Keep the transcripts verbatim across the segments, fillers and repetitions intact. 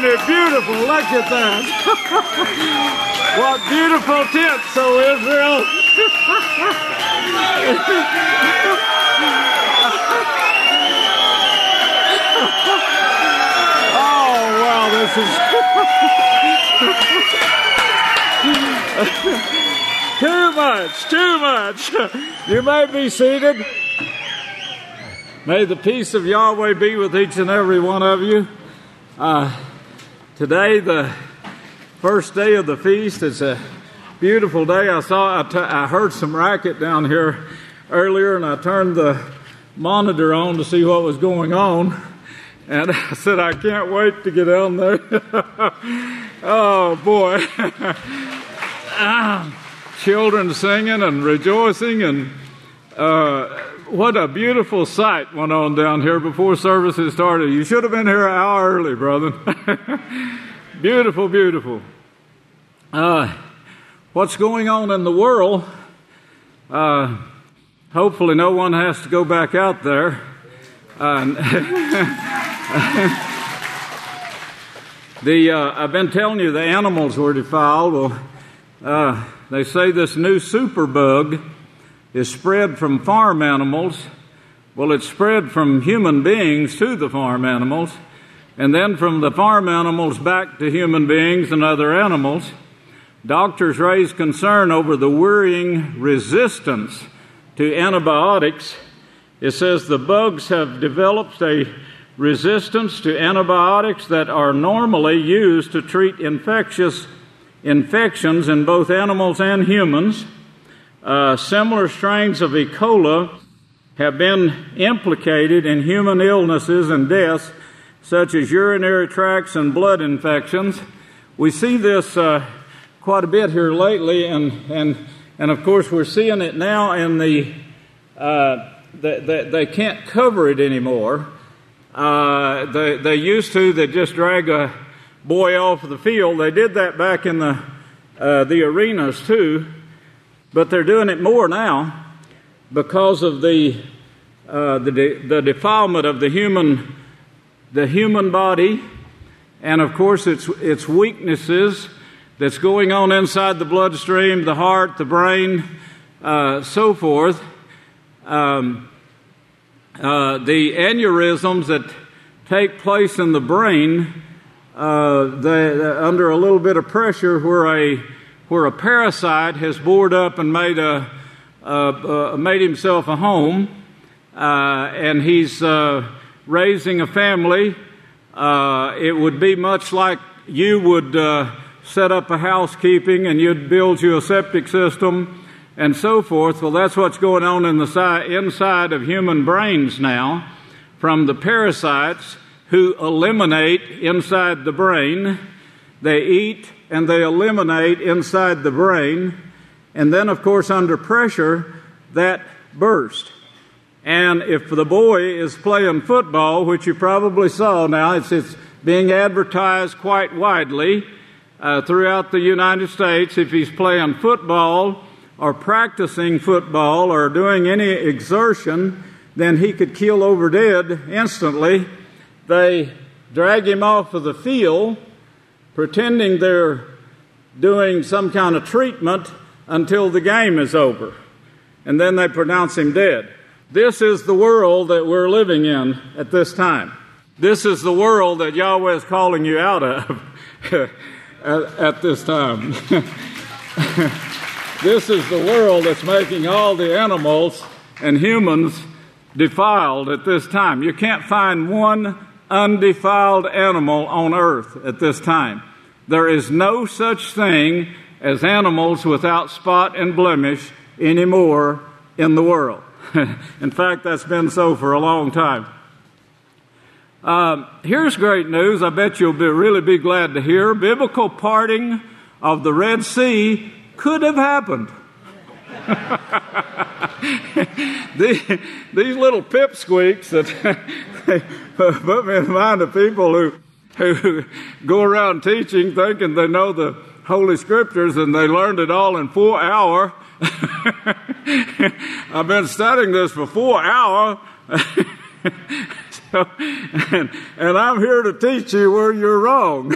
it beautiful? Look at that. What beautiful tents, O Israel. Oh, wow, this is too much, too much. You may be seated. May the peace of Yahweh be with each and every one of you. Uh, today, the first day of the feast, it's a beautiful day. I saw, I, t- I heard some racket down here earlier, and I turned the monitor on to see what was going on. And I said, I can't wait to get down there. Oh, boy. ah, children singing and rejoicing, and uh, what a beautiful sight went on down here before services started. You should have been here an hour early, brother. Beautiful, beautiful. Uh, what's going on in the world? Uh, hopefully no one has to go back out there. Uh, the uh, I've been telling you the animals were defiled. Well, uh, they say this new superbug is spread from farm animals. Well, it's spread from human beings to the farm animals, and then from the farm animals back to human beings and other animals. Doctors raise concern over the worrying resistance to antibiotics. It says the bugs have developed a resistance to antibiotics that are normally used to treat infectious infections in both animals and humans. Uh, similar strains of E. coli have been implicated in human illnesses and deaths, such as urinary tracts and blood infections. We see this uh, quite a bit here lately, and and and of course we're seeing it now in the. Uh, they, they, they can't cover it anymore. Uh, they they used to. They just drag a boy off the field. They did that back in the uh, the arenas too. But they're doing it more now because of the uh, the, de- the defilement of the human the human body, and of course its its weaknesses that's going on inside the bloodstream, the heart, the brain, uh, so forth. Um, uh, the aneurysms that take place in the brain, uh, they, they're under a little bit of pressure where a where a parasite has bored up and made a uh, uh, made himself a home, uh, and he's uh, raising a family. Uh, it would be much like you would uh, set up a housekeeping and you'd build you a septic system and so forth. Well, that's what's going on in the si- inside of human brains now, from the parasites who eliminate inside the brain. They eat and they eliminate inside the brain, and then, of course, under pressure, that burst. And if the boy is playing football, which you probably saw now, it's, it's being advertised quite widely uh, throughout the United States. If he's playing football or practicing football or doing any exertion, then he could keel over dead instantly. They drag him off of the field, pretending they're doing some kind of treatment until the game is over. And then they pronounce him dead. This is the world that we're living in at this time. This is the world that Yahweh is calling you out of at, at this time. This is the world that's making all the animals and humans defiled at this time. You can't find one undefiled animal on earth at this time. There is no such thing as animals without spot and blemish anymore in the world. In fact, that's been so for a long time. Uh, here's great news. I bet you'll be, really be glad to hear. Biblical parting of the Red Sea could have happened. these, these little pipsqueaks that put me in mind of people who who go around teaching thinking they know the Holy Scriptures and they learned it all in four hours. I've been studying this for four hours. So, and, and I'm here to teach you where you're wrong.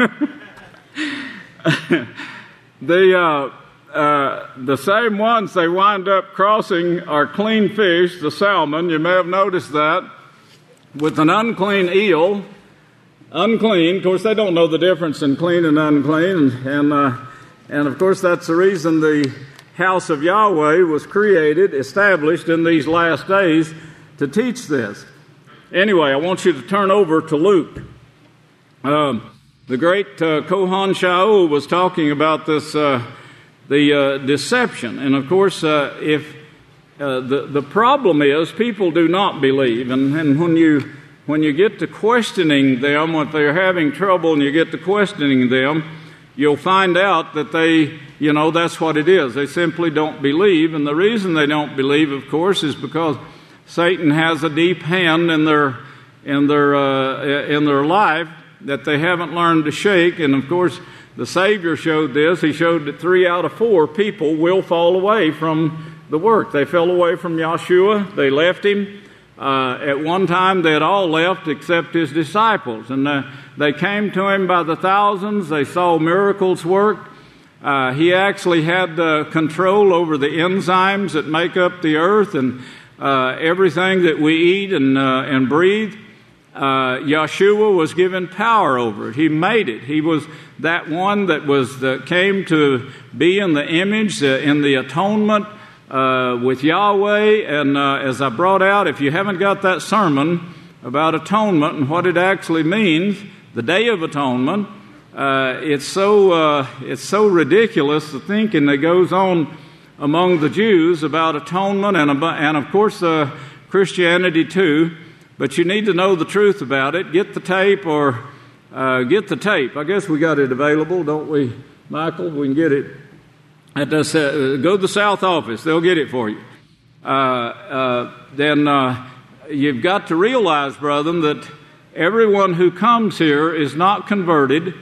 the uh, uh, the same ones they wind up crossing are clean fish, the salmon. You may have noticed that, with an unclean eel. Unclean. Of course, they don't know the difference in clean and unclean, and and, uh, and of course that's the reason the house of Yahweh was created, established in these last days to teach this. Anyway, I want you to turn over to Luke. Um, the great uh, Kohan Shaul was talking about this, uh, the uh, deception, and of course, uh, if uh, the the problem is people do not believe, and, and when you When you get to questioning them, if they're having trouble and you get to questioning them, you'll find out that they, you know, that's what it is. They simply don't believe. And the reason they don't believe, of course, is because Satan has a deep hand in their in their uh, in their life that they haven't learned to shake. And of course, the Savior showed this. He showed that three out of four people will fall away from the work. They fell away from Yeshua. They left him. Uh, at one time, they had all left except his disciples, and uh, they came to him by the thousands. They saw miracles work. Uh, he actually had uh, control over the enzymes that make up the earth and uh, everything that we eat and uh, and breathe. Uh, Yeshua was given power over it. He made it. He was that one that was that came to be in the image, uh, in the atonement. Uh, with Yahweh, and uh, as I brought out, if you haven't got that sermon about atonement and what it actually means, the Day of Atonement, uh, it's so uh, it's so ridiculous the thinking that goes on among the Jews about atonement and and of course uh, Christianity too. But you need to know the truth about it. Get the tape or uh, get the tape. I guess we got it available, don't we, Michael? We can get it. At the, uh, go to the South office. They'll get it for you. Uh, uh, then uh, you've got to realize, brethren, that everyone who comes here is not converted.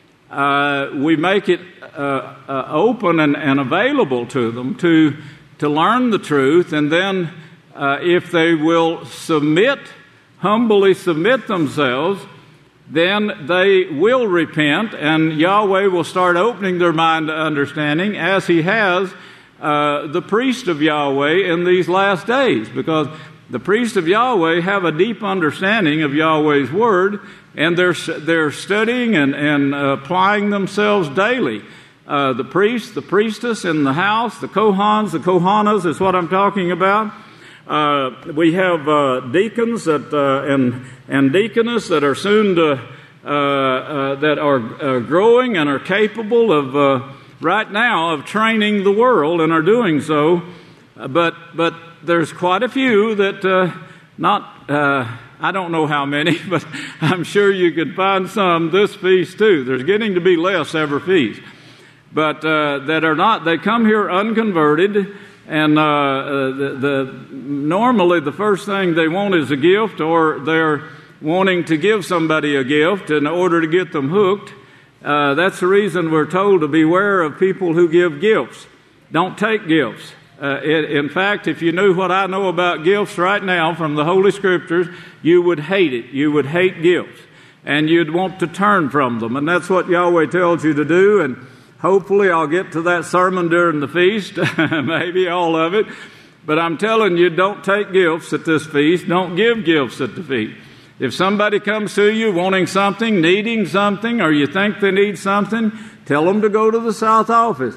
Uh, we make it uh, uh, open and, and available to them to to learn the truth, and then uh, if they will submit, humbly submit themselves, then they will repent, and Yahweh will start opening their mind to understanding, as he has uh, the priest of Yahweh in these last days, because the priests of Yahweh have a deep understanding of Yahweh's word, and they're they're studying and, and uh, applying themselves daily. Uh, the priest, the priestess in the house, the Kohans, the Kohanas is what I'm talking about. Uh, we have uh, deacons that uh, and and deaconess that are soon to uh, uh, that are uh, growing and are capable of uh, right now of training the world and are doing so. Uh, but but there's quite a few that uh, not uh, I don't know how many, but I'm sure you could find some this feast too. There's getting to be less every feast, but uh, that are not. They come here unconverted. And uh, the, the normally the first thing they want is a gift, or they're wanting to give somebody a gift in order to get them hooked. Uh, that's the reason we're told to beware of people who give gifts. Don't take gifts. Uh, it, in fact, if you knew what I know about gifts right now from the Holy Scriptures, you would hate it. You would hate gifts, and you'd want to turn from them. And that's what Yahweh tells you to do. And hopefully I'll get to that sermon during the feast, maybe all of it. But I'm telling you, don't take gifts at this feast. Don't give gifts at the feast. If somebody comes to you wanting something, needing something, or you think they need something, tell them to go to the South office.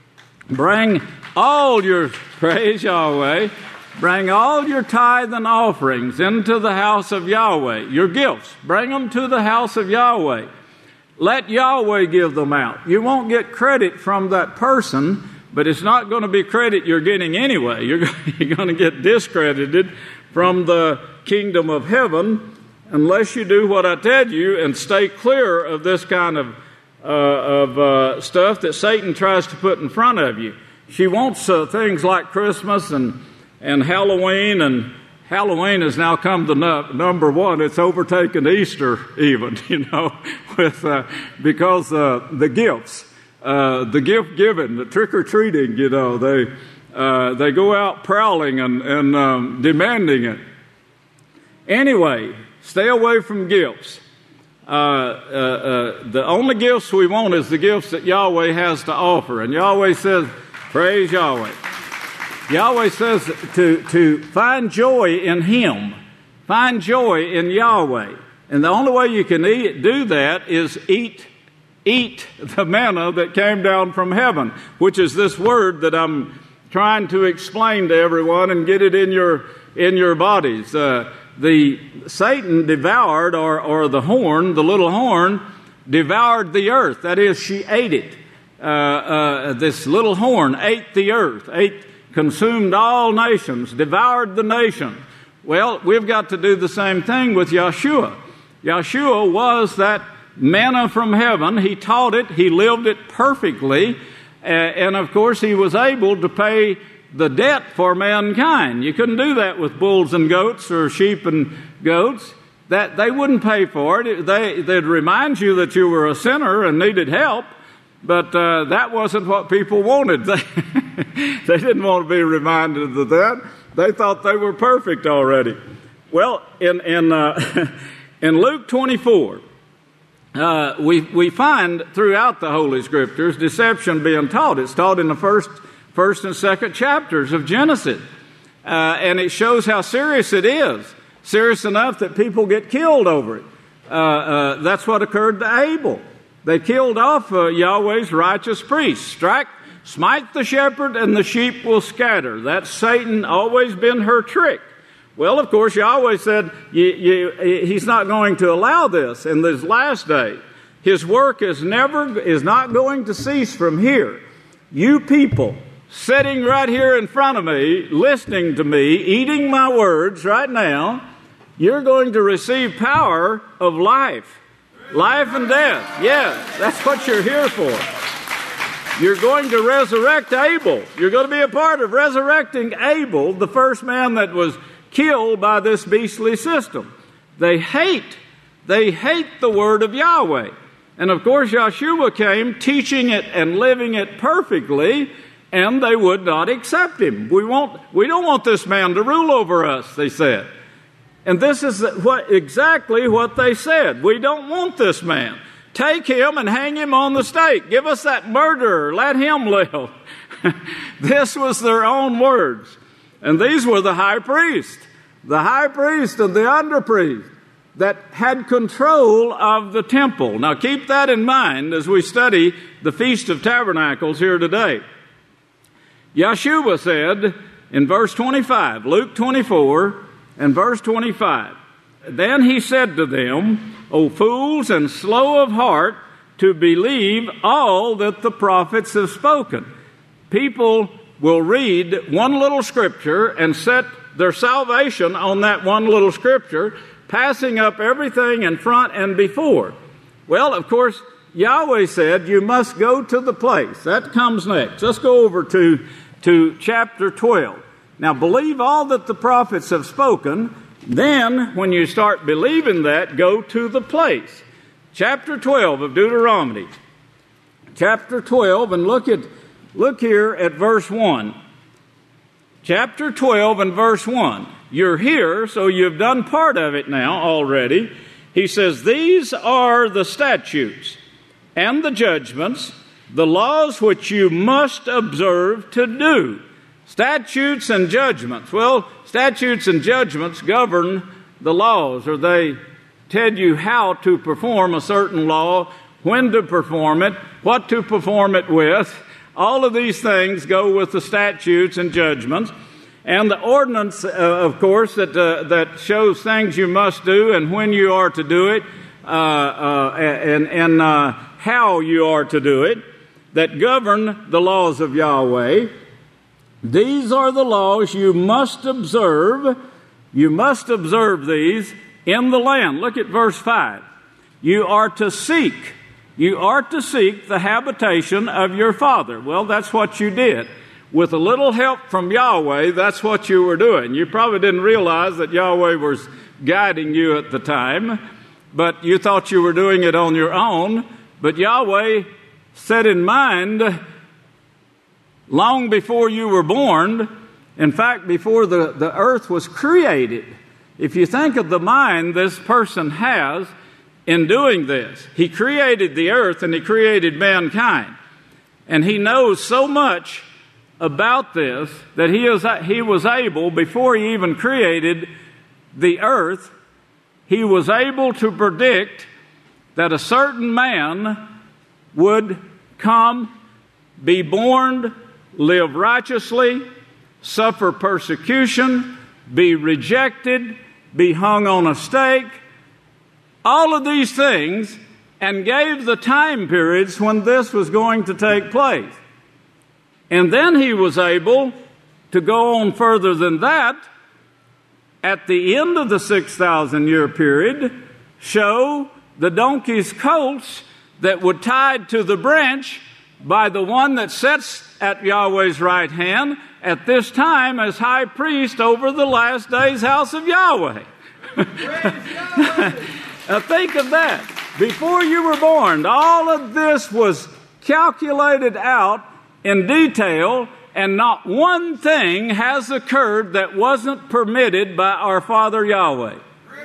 Bring all your, praise Yahweh, bring all your tithe and offerings into the house of Yahweh. Your gifts, bring them to the house of Yahweh. Let Yahweh give them out. You won't get credit from that person, but it's not going to be credit you're getting anyway. You're, you're going to get discredited from the kingdom of heaven unless you do what I tell you and stay clear of this kind of, uh, of uh, stuff that Satan tries to put in front of you. She wants uh, things like Christmas and, and Halloween, and Halloween has now come to no, number one. It's overtaken Easter even, you know, with uh, because uh, the gifts, uh, the gift giving, the trick-or-treating, you know, they uh, they go out prowling and, and um, demanding it. Anyway, Stay away from gifts. Uh, uh, uh, the only gifts we want is the gifts that Yahweh has to offer. And Yahweh says, praise Yahweh. Yahweh says to, to find joy in Him. Find joy in Yahweh. And the only way you can eat, do that is eat, eat the manna that came down from heaven, which is this word that I'm trying to explain to everyone and get it in your, in your bodies. Uh, The Satan devoured, or, or the horn, the little horn, devoured the earth. That is, she ate it. Uh, uh, this little horn ate the earth, ate, consumed all nations, devoured the nation. Well, we've got to do the same thing with Yeshua. Yeshua was that manna from heaven. He taught it. He lived it perfectly. Uh, and, of course, he was able to pay the debt for mankind. You couldn't do that with bulls and goats or sheep and goats. That they wouldn't pay for it. They, they'd remind you that you were a sinner and needed help, but uh, that wasn't what people wanted. They, they didn't want to be reminded of that. They thought they were perfect already. Well, in in uh, in Luke twenty-four, uh, we we find throughout the Holy Scriptures deception being taught. It's taught in the first. First and second chapters of Genesis. Uh, and it shows how serious it is. Serious enough that people get killed over it. Uh, uh, that's what occurred to Abel. They killed off uh, Yahweh's righteous priest. Strike, smite the shepherd and the sheep will scatter. That's Satan, always been her trick. Well, of course, Yahweh said you, you, He's not going to allow this in this last day. His work is never is not going to cease from here. You people sitting right here in front of me, listening to me, eating my words right now, you're going to receive power of life. Life and death. Yes, that's what you're here for. You're going to resurrect Abel. You're going to be a part of resurrecting Abel, the first man that was killed by this beastly system. They hate, they hate the word of Yahweh. And of course, Yeshua came teaching it and living it perfectly, and they would not accept him. We won't, we don't want this man to rule over us, they said. And this is what exactly what they said. We don't want this man. Take him and hang him on the stake. Give us that murderer. Let him live. This was their own words. And these were the high priest, the high priest and the underpriest that had control of the temple. Now keep that in mind as we study the Feast of Tabernacles here today. Yeshua said in verse twenty-five, Luke twenty-four and verse twenty-five, then he said to them, O fools and slow of heart to believe all that the prophets have spoken. People will read one little scripture and set their salvation on that one little scripture, passing up everything in front and before. Well, of course, Yahweh said you must go to the place. That comes next. Let's go over to, to chapter twelve. Now, believe all that the prophets have spoken. Then, when you start believing that, go to the place. Chapter twelve of Deuteronomy. Chapter twelve, and look at look here at verse one. Chapter twelve and verse one. You're here, so you've done part of it now already. He says, these are the statutes and the judgments, the laws which you must observe to do. Statutes and judgments. Well, statutes and judgments govern the laws, or they tell you how to perform a certain law, when to perform it, what to perform it with. All of these things go with the statutes and judgments. And the ordinance, uh, of course, that uh, that shows things you must do and when you are to do it, uh, uh, and, and uh, how you are to do it, that govern the laws of Yahweh. These are the laws you must observe. You must observe these in the land. Look at verse five. You are to seek. You are to seek the habitation of your father. Well, that's what you did. With a little help from Yahweh, that's what you were doing. You probably didn't realize that Yahweh was guiding you at the time, but you thought you were doing it on your own. But Yahweh set in mind long before you were born, in fact, before the, the earth was created, If you think of the mind this person has in doing this, he created the earth and he created mankind. And he knows so much about this that he, is, he was able, before he even created the earth, he was able to predict that a certain man would come, be born, live righteously, suffer persecution, be rejected, be hung on a stake, all of these things, and gave the time periods when this was going to take place. And then he was able to go on further than that, at the end of the six thousand year period, show the donkey's colts that were tied to the branch by the one that sits at Yahweh's right hand at this time as high priest over the last days house of Yahweh. Now think of that. Before you were born, all of this was calculated out in detail, and not one thing has occurred that wasn't permitted by our Father Yahweh.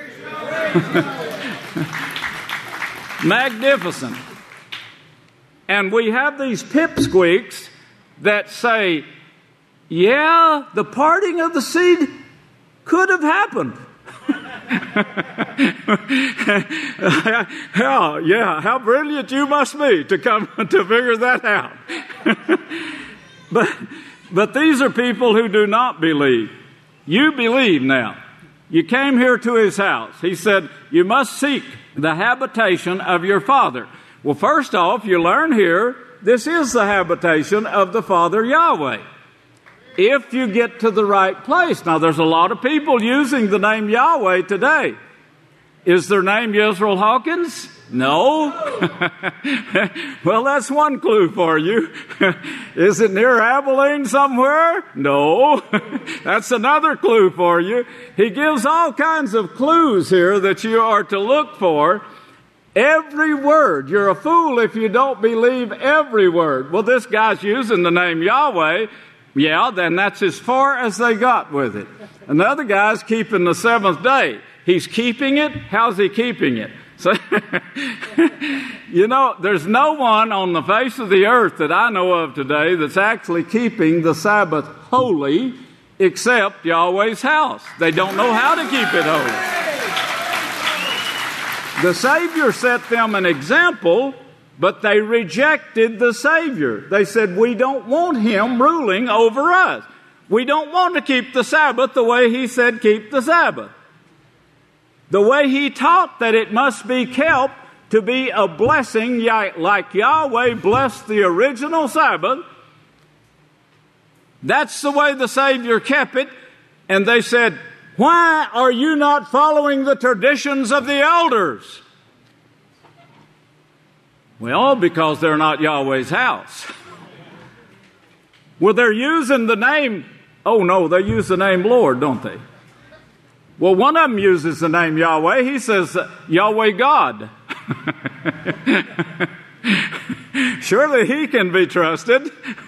Magnificent. And we have these pipsqueaks that say, yeah, the parting of the seed could have happened. How, yeah, how brilliant you must be to come to figure that out. but, but these are people who do not believe. You believe now. You came here to his house. He said, you must seek the habitation of your Father. Well, first off, you learn here, this is the habitation of the Father Yahweh. If you get to the right place. Now, there's a lot of people using the name Yahweh today. Is their name Yisrael Hawkins? No. Well, that's one clue for you. Is it near Abilene somewhere? No. That's another clue for you. He gives all kinds of clues here that you are to look for. Every word. You're a fool if you don't believe every word. Well, this guy's using the name Yahweh. Yeah, then that's as far as they got with it. Another guy's keeping the seventh day. He's keeping it. How's he keeping it? So, you know, there's no one on the face of the earth that I know of today that's actually keeping the Sabbath holy except Yahweh's house. They don't know how to keep it holy. The Savior set them an example, but they rejected the Savior. They said, we don't want him ruling over us. We don't want to keep the Sabbath the way he said keep the Sabbath. The way he taught that it must be kept to be a blessing, like Yahweh blessed the original Sabbath. That's the way the Savior kept it. And they said, why are you not following the traditions of the elders? Well, because they're not Yahweh's house. Well, they're using the name, oh no, they use the name Lord, don't they? Well, one of them uses the name Yahweh. He says, Yahweh God. Surely he can be trusted.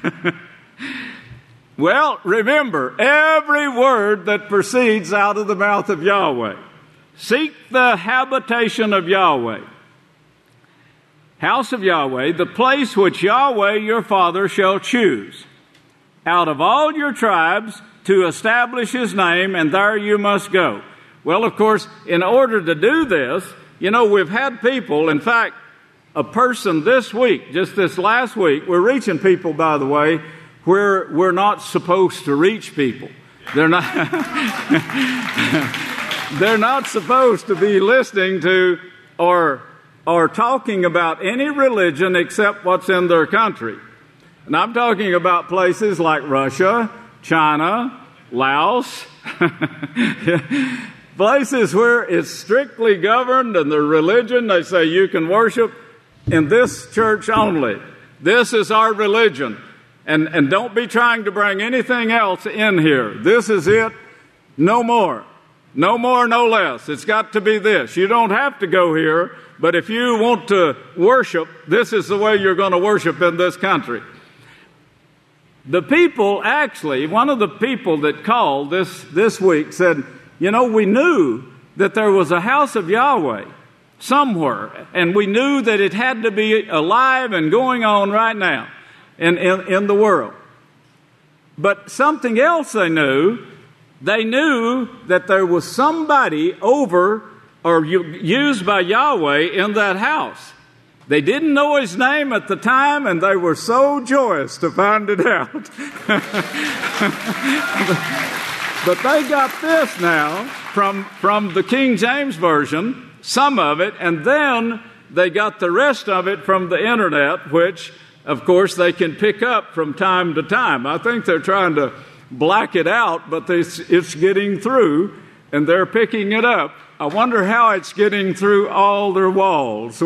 Well, remember, every word that proceeds out of the mouth of Yahweh. Seek the habitation of Yahweh. House of Yahweh, the place which Yahweh your Father shall choose, out of all your tribes to establish his name, and there you must go. Well, of course, in order to do this, you know, we've had people, in fact, a person this week, just this last week, we're reaching people, by the way, where we're not supposed to reach people. They're not, they're not supposed to be listening to or or talking about any religion except what's in their country. And I'm talking about places like Russia, China, Laos, places where it's strictly governed and the religion, they say you can worship in this church only. This is our religion. And, and don't be trying to bring anything else in here. This is it. No more. No more, no less. It's got to be this. You don't have to go here, but if you want to worship, this is the way you're going to worship in this country. The people actually, one of the people that called this, this week said, You know, we knew that there was a house of Yahweh somewhere, and we knew that it had to be alive and going on right now in, in, in the world. But something else they knew, they knew that there was somebody over or used by Yahweh in that house. They didn't know his name at the time, and they were so joyous to find it out. But they got this now from, from the King James Version, some of it, and then they got the rest of it from the internet, which, of course, they can pick up from time to time. I think they're trying to black it out, but it's, it's getting through, and they're picking it up. I wonder how it's getting through all their walls.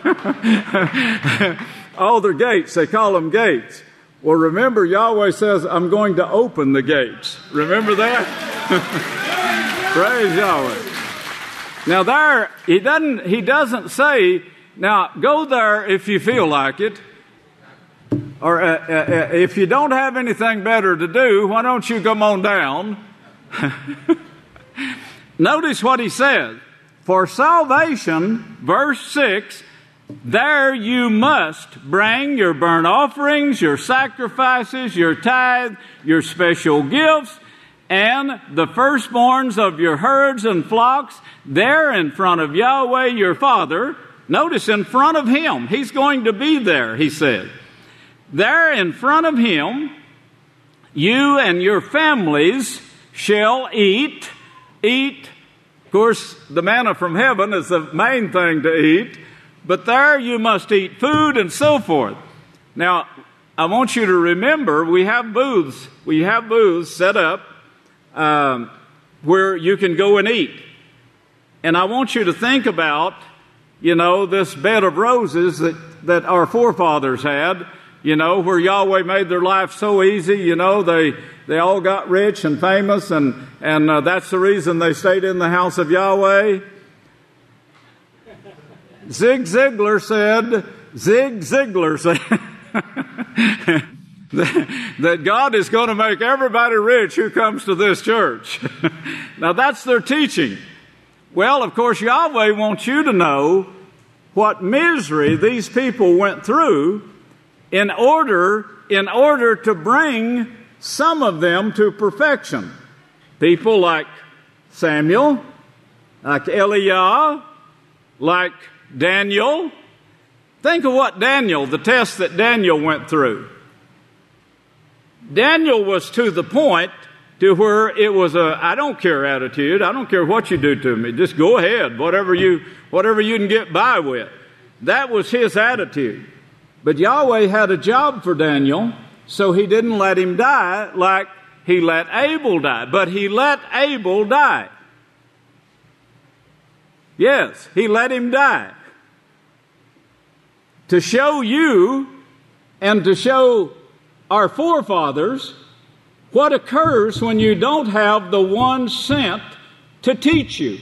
All their gates, they call them gates. Well, remember, Yahweh says, I'm going to open the gates. Remember that? Praise Yahweh. Now there, he doesn't, he doesn't say, now go there if you feel like it. Or uh, uh, if you don't have anything better to do, why don't you come on down? Notice what he says. For salvation, verse six, there you must bring your burnt offerings, your sacrifices, your tithe, your special gifts, and the firstborns of your herds and flocks there in front of Yahweh your Father. Notice, in front of him. He's going to be there, he said. There in front of him, you and your families shall eat, eat. Of course, the manna from heaven is the main thing to eat, but there you must eat food and so forth. Now, I want you to remember, we have booths. We have booths set up um, where you can go and eat. And I want you to think about, you know, this bed of roses that, that our forefathers had, you know, where Yahweh made their life so easy. You know, they they all got rich and famous, and, and uh, that's the reason they stayed in the house of Yahweh. Zig Ziglar said, Zig Ziglar said, that, that God is going to make everybody rich who comes to this church. Now, that's their teaching. Well, of course, Yahweh wants you to know what misery these people went through in order, in order to bring some of them to perfection. People like Samuel, like Eliah, like Daniel. Think of what Daniel, the test that Daniel went through. Daniel was to the point to where it was a I don't care attitude. I don't care what you do to me. Just go ahead, whatever you whatever you can get by with. That was his attitude. But Yahweh had a job for Daniel, so he didn't let him die like he let Abel die. But he let Abel die. Yes, he let him die. To show you and to show our forefathers what occurs when you don't have the one sent to teach you.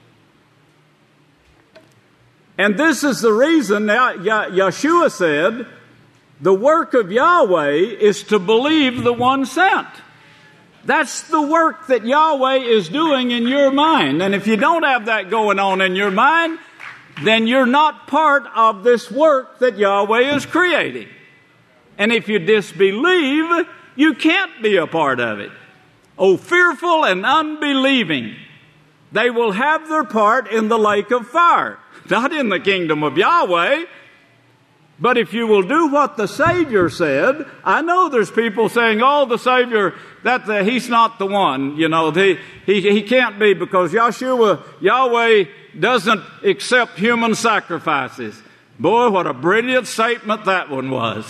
And this is the reason now Yeshua said, the work of Yahweh is to believe the one sent. That's the work that Yahweh is doing in your mind. And if you don't have that going on in your mind, then you're not part of this work that Yahweh is creating. And if you disbelieve, you can't be a part of it. Oh, fearful and unbelieving, they will have their part in the lake of fire. Not in the kingdom of Yahweh. But if you will do what the Savior said, I know there's people saying, oh, the Savior, that the, he's not the one. You know, he, he, he can't be because Yeshua, Yahweh doesn't accept human sacrifices. Boy, what a brilliant statement that one was.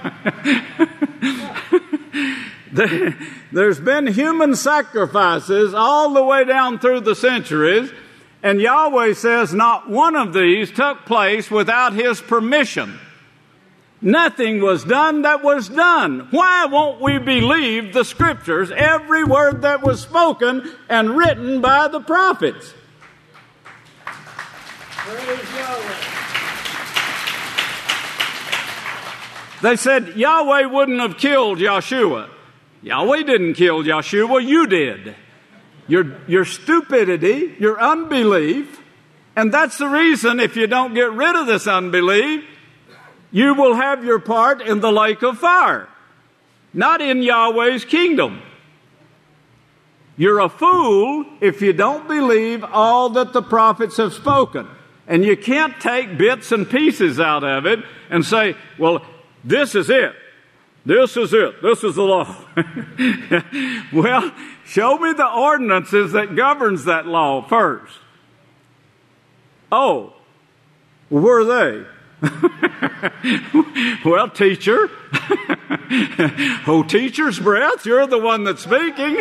There's been human sacrifices all the way down through the centuries, and Yahweh says not one of these took place without His permission. Nothing was done that was done. Why won't we believe the Scriptures, every word that was spoken and written by the prophets? Praise Yahweh. They said Yahweh wouldn't have killed Yeshua. Yahweh didn't kill Yeshua, you did. your, your stupidity, your unbelief. And that's the reason, if you don't get rid of this unbelief, you will have your part in the lake of fire, not in Yahweh's kingdom. You're a fool if you don't believe all that the prophets have spoken. And you can't take bits and pieces out of it and say, well, this is it. This is it. This is the law. Well, show me the ordinances that governs that law first. Oh, where are they? Well, teacher. Oh, teacher's breath, you're the one that's speaking.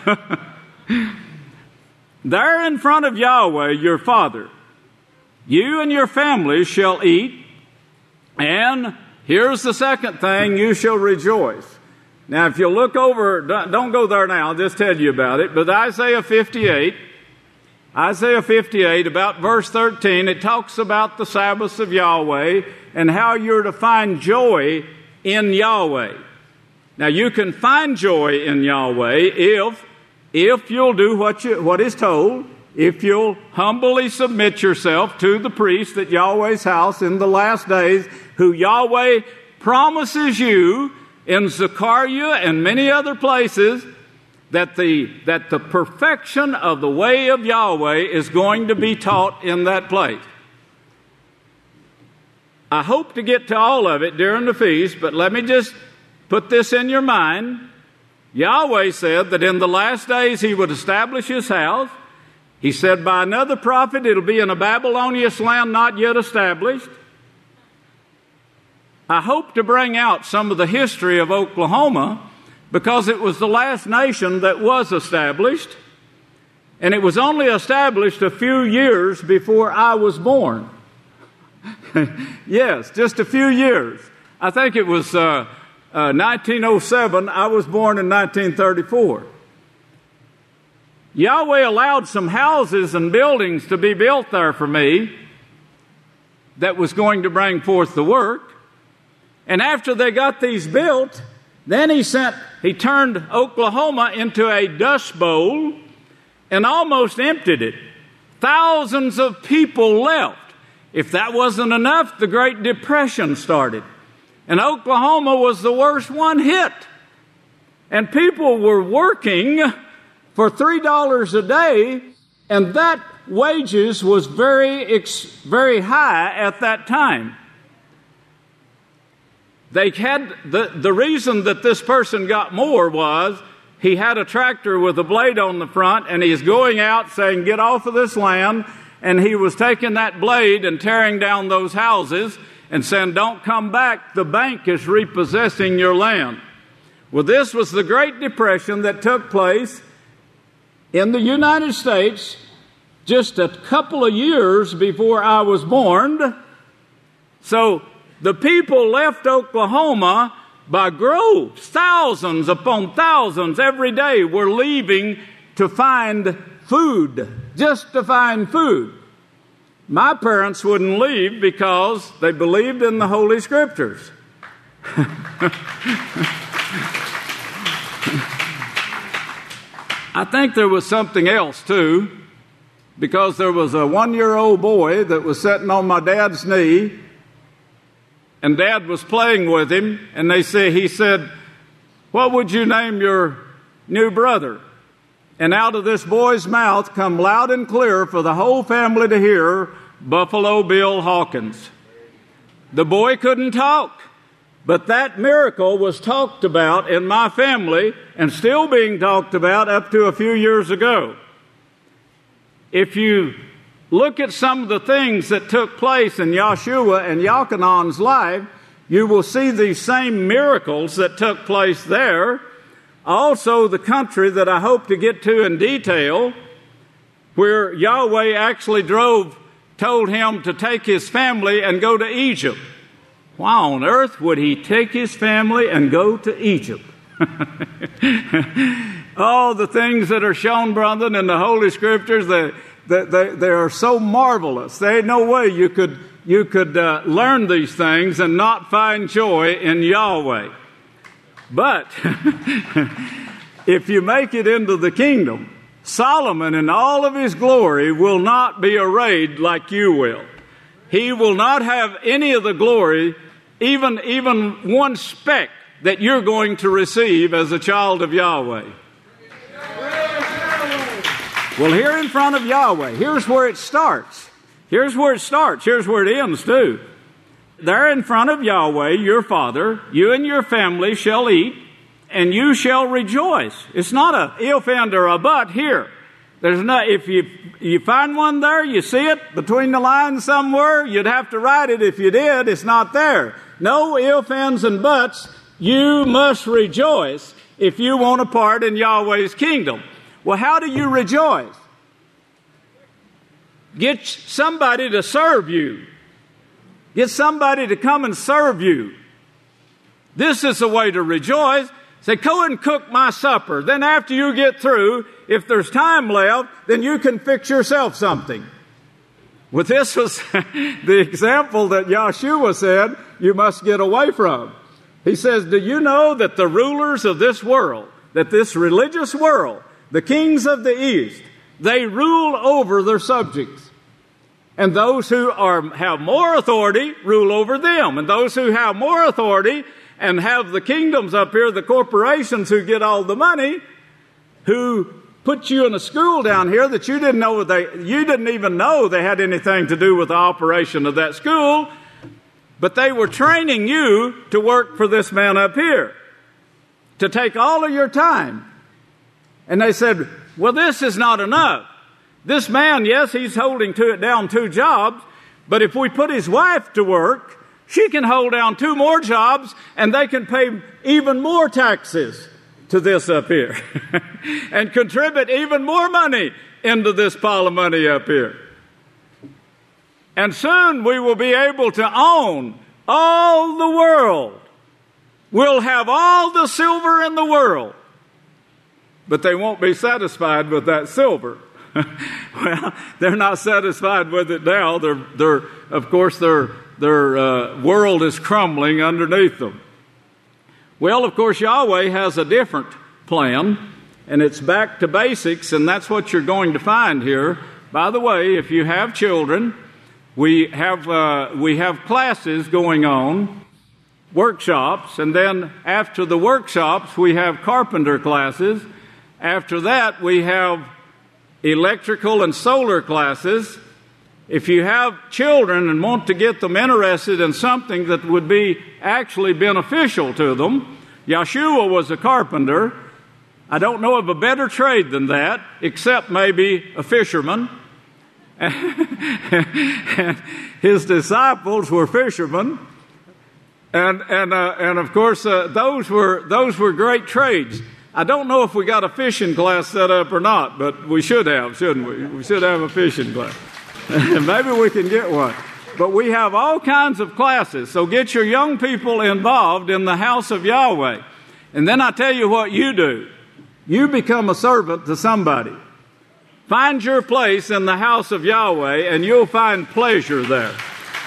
There in front of Yahweh, your Father, you and your family shall eat, and here's the second thing, you shall rejoice. Now, if you look over, don't go there now, I'll just tell you about it, but Isaiah fifty-eight, Isaiah fifty-eight, about verse thirteen, it talks about the Sabbaths of Yahweh and how you're to find joy in Yahweh. Now, you can find joy in Yahweh if, if you'll do what you, what is told, if you'll humbly submit yourself to the priest at Yahweh's house in the last days, who Yahweh promises you in Zechariah and many other places that the, that the perfection of the way of Yahweh is going to be taught in that place. I hope to get to all of it during the feast, but let me just put this in your mind. Yahweh said that in the last days He would establish His house. He said by another prophet, it'll be in a Babylonian land not yet established. I hope to bring out some of the history of Oklahoma because it was the last nation that was established. And it was only established a few years before I was born. Yes, just a few years. I think it was uh, uh, nineteen oh seven. I was born in nineteen thirty-four. Yahweh allowed some houses and buildings to be built there for me that was going to bring forth the work. And after they got these built, then he sent, he turned Oklahoma into a dust bowl and almost emptied it. Thousands of people left. If that wasn't enough, the Great Depression started. And Oklahoma was the worst one hit. And people were working for three dollars a day, and that wages was very, very high at that time. They had, the, the reason that this person got more was he had a tractor with a blade on the front, and he's going out saying, get off of this land. And he was taking that blade and tearing down those houses and saying, don't come back, the bank is repossessing your land. Well, this was the Great Depression that took place in the United States just a couple of years before I was born. So the people left Oklahoma by groves, thousands upon thousands every day were leaving to find food, just to find food. My parents wouldn't leave because they believed in the Holy Scriptures. I think there was something else too, because there was a one-year-old boy that was sitting on my dad's knee, and Dad was playing with him, and they say, he said, what would you name your new brother? And out of this boy's mouth come loud and clear for the whole family to hear, Buffalo Bill Hawkins. The boy couldn't talk, but that miracle was talked about in my family and still being talked about up to a few years ago. If you look at some of the things that took place in Yahshua and Yochanan's life, you will see these same miracles that took place there. Also, the country that I hope to get to in detail, where Yahweh actually drove, told him to take his family and go to Egypt. Why on earth would he take his family and go to Egypt? All the things that are shown, brother, in the Holy Scriptures, they, they, they, they are so marvelous. There ain't no way you could, you could uh, learn these things and not find joy in Yahweh. But if you make it into the kingdom, Solomon in all of his glory will not be arrayed like you will. He will not have any of the glory, even, even one speck that you're going to receive as a child of Yahweh. Well, here in front of Yahweh, here's where it starts. Here's where it starts. Here's where it ends too. There in front of Yahweh, your Father, you and your family shall eat, and you shall rejoice. It's not a if and or a but here. There's not, if you, you find one there, you see it between the lines somewhere, you'd have to write it. If you did, it's not there. No if, ands, and buts. You must rejoice if you want a part in Yahweh's kingdom. Well, how do you rejoice? Get somebody to serve you. Get somebody to come and serve you. This is the way to rejoice. Say, go and cook my supper. Then after you get through, if there's time left, then you can fix yourself something. Well, this was the example that Yahshua said you must get away from. He says, do you know that the rulers of this world, that this religious world, the kings of the East, they rule over their subjects. And those who are, have more authority rule over them. And those who have more authority and have the kingdoms up here, the corporations who get all the money, who put you in a school down here that you didn't know they, you didn't even know they had anything to do with the operation of that school, but they were training you to work for this man up here, to take all of your time. And they said, well, this is not enough. This man, yes, he's holding to it down two jobs, but if we put his wife to work, she can hold down two more jobs, and they can pay even more taxes to this up here and contribute even more money into this pile of money up here. And soon we will be able to own all the world. We'll have all the silver in the world, but they won't be satisfied with that silver. Well, they're not satisfied with it now. They're, they're, of course, their their uh, world is crumbling underneath them. Well, of course, Yahweh has a different plan, and it's back to basics, and that's what you're going to find here. By the way, if you have children, we have uh, we have classes going on, workshops, and then after the workshops, we have carpenter classes. After that, we have electrical and solar classes. If you have children and want to get them interested in something that would be actually beneficial to them, Yahshua was a carpenter. I don't know of a better trade than that, except maybe a fisherman. And his disciples were fishermen. And and uh, and of course, uh, those were those were great trades. I don't know if we got a fishing class set up or not, but we should have, shouldn't we? We should have a fishing class. Maybe we can get one. But we have all kinds of classes. So get your young people involved in the house of Yahweh. And then I tell you what you do. You become a servant to somebody. Find your place in the house of Yahweh, and you'll find pleasure there.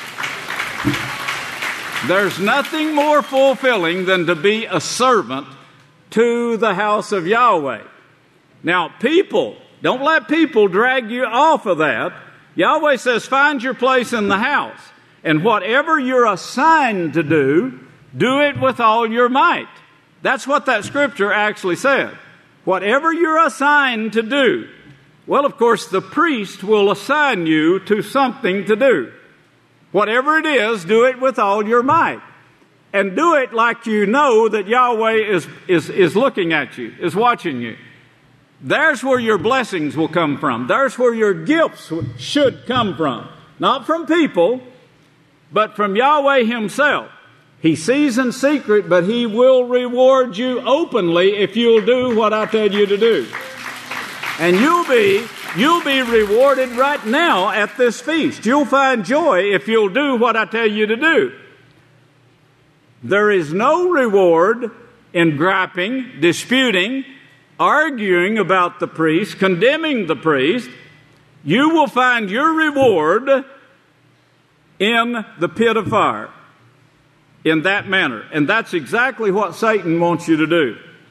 There's nothing more fulfilling than to be a servant to the house of Yahweh. Now, people, don't let people drag you off of that. Yahweh says, find your place in the house. And whatever you're assigned to do, do it with all your might. That's what that scripture actually said. Whatever you're assigned to do. Well, of course, the priest will assign you to something to do. Whatever it is, do it with all your might. And do it like you know that Yahweh is, is, is looking at you, is watching you. There's where your blessings will come from. There's where your gifts should come from. Not from people, but from Yahweh himself. He sees in secret, but he will reward you openly if you'll do what I tell you to do. And you'll be, you'll be rewarded right now at this feast. You'll find joy if you'll do what I tell you to do. There is no reward in griping, disputing, arguing about the priest, condemning the priest. You will find your reward in the pit of fire, in that manner. And that's exactly what Satan wants you to do.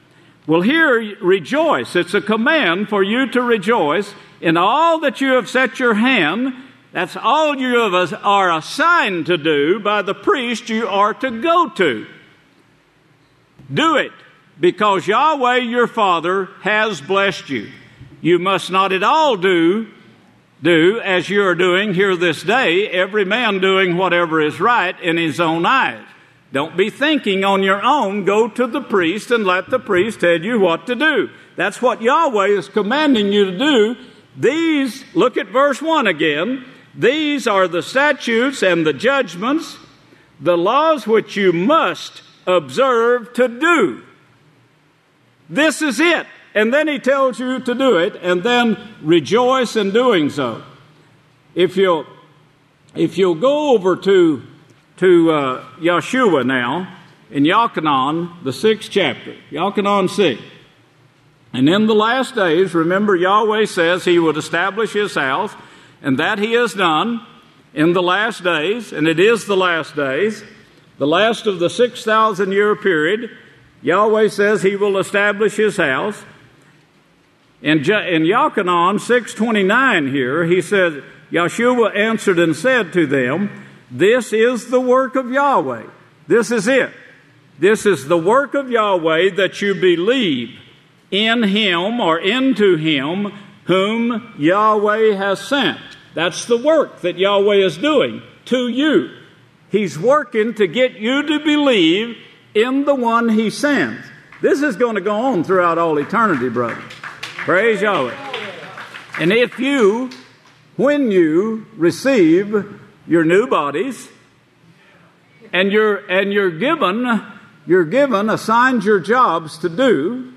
Well, here, rejoice. It's a command for you to rejoice in all that you have set your hand. That's all you of us are assigned to do by the priest you are to go to. Do it, because Yahweh your Father has blessed you. You must not at all do, do as you are doing here this day, every man doing whatever is right in his own eyes. Don't be thinking on your own. Go to the priest and let the priest tell you what to do. That's what Yahweh is commanding you to do. These, look at verse one again. These are the statutes and the judgments, the laws which you must observe to do. This is it. And then he tells you to do it, and then rejoice in doing so. If you'll, if you'll go over to, to uh, Yeshua now, in Yochanan, the sixth chapter, Yochanan six. And in the last days, remember Yahweh says he would establish his house, and that he has done in the last days, and it is the last days, the last of the six thousand year period. Yahweh says he will establish his house. In, in Yochanan six twenty-nine here, he says, Yeshua answered and said to them, this is the work of Yahweh. This is it. This is the work of Yahweh, that you believe in him or into him whom Yahweh has sent. That's the work that Yahweh is doing to you. He's working to get you to believe in the one he sends. This is going to go on throughout all eternity, brother. Praise Yahweh. And if you, when you receive your new bodies, and you're and you're given, you're given, assigned your jobs to do,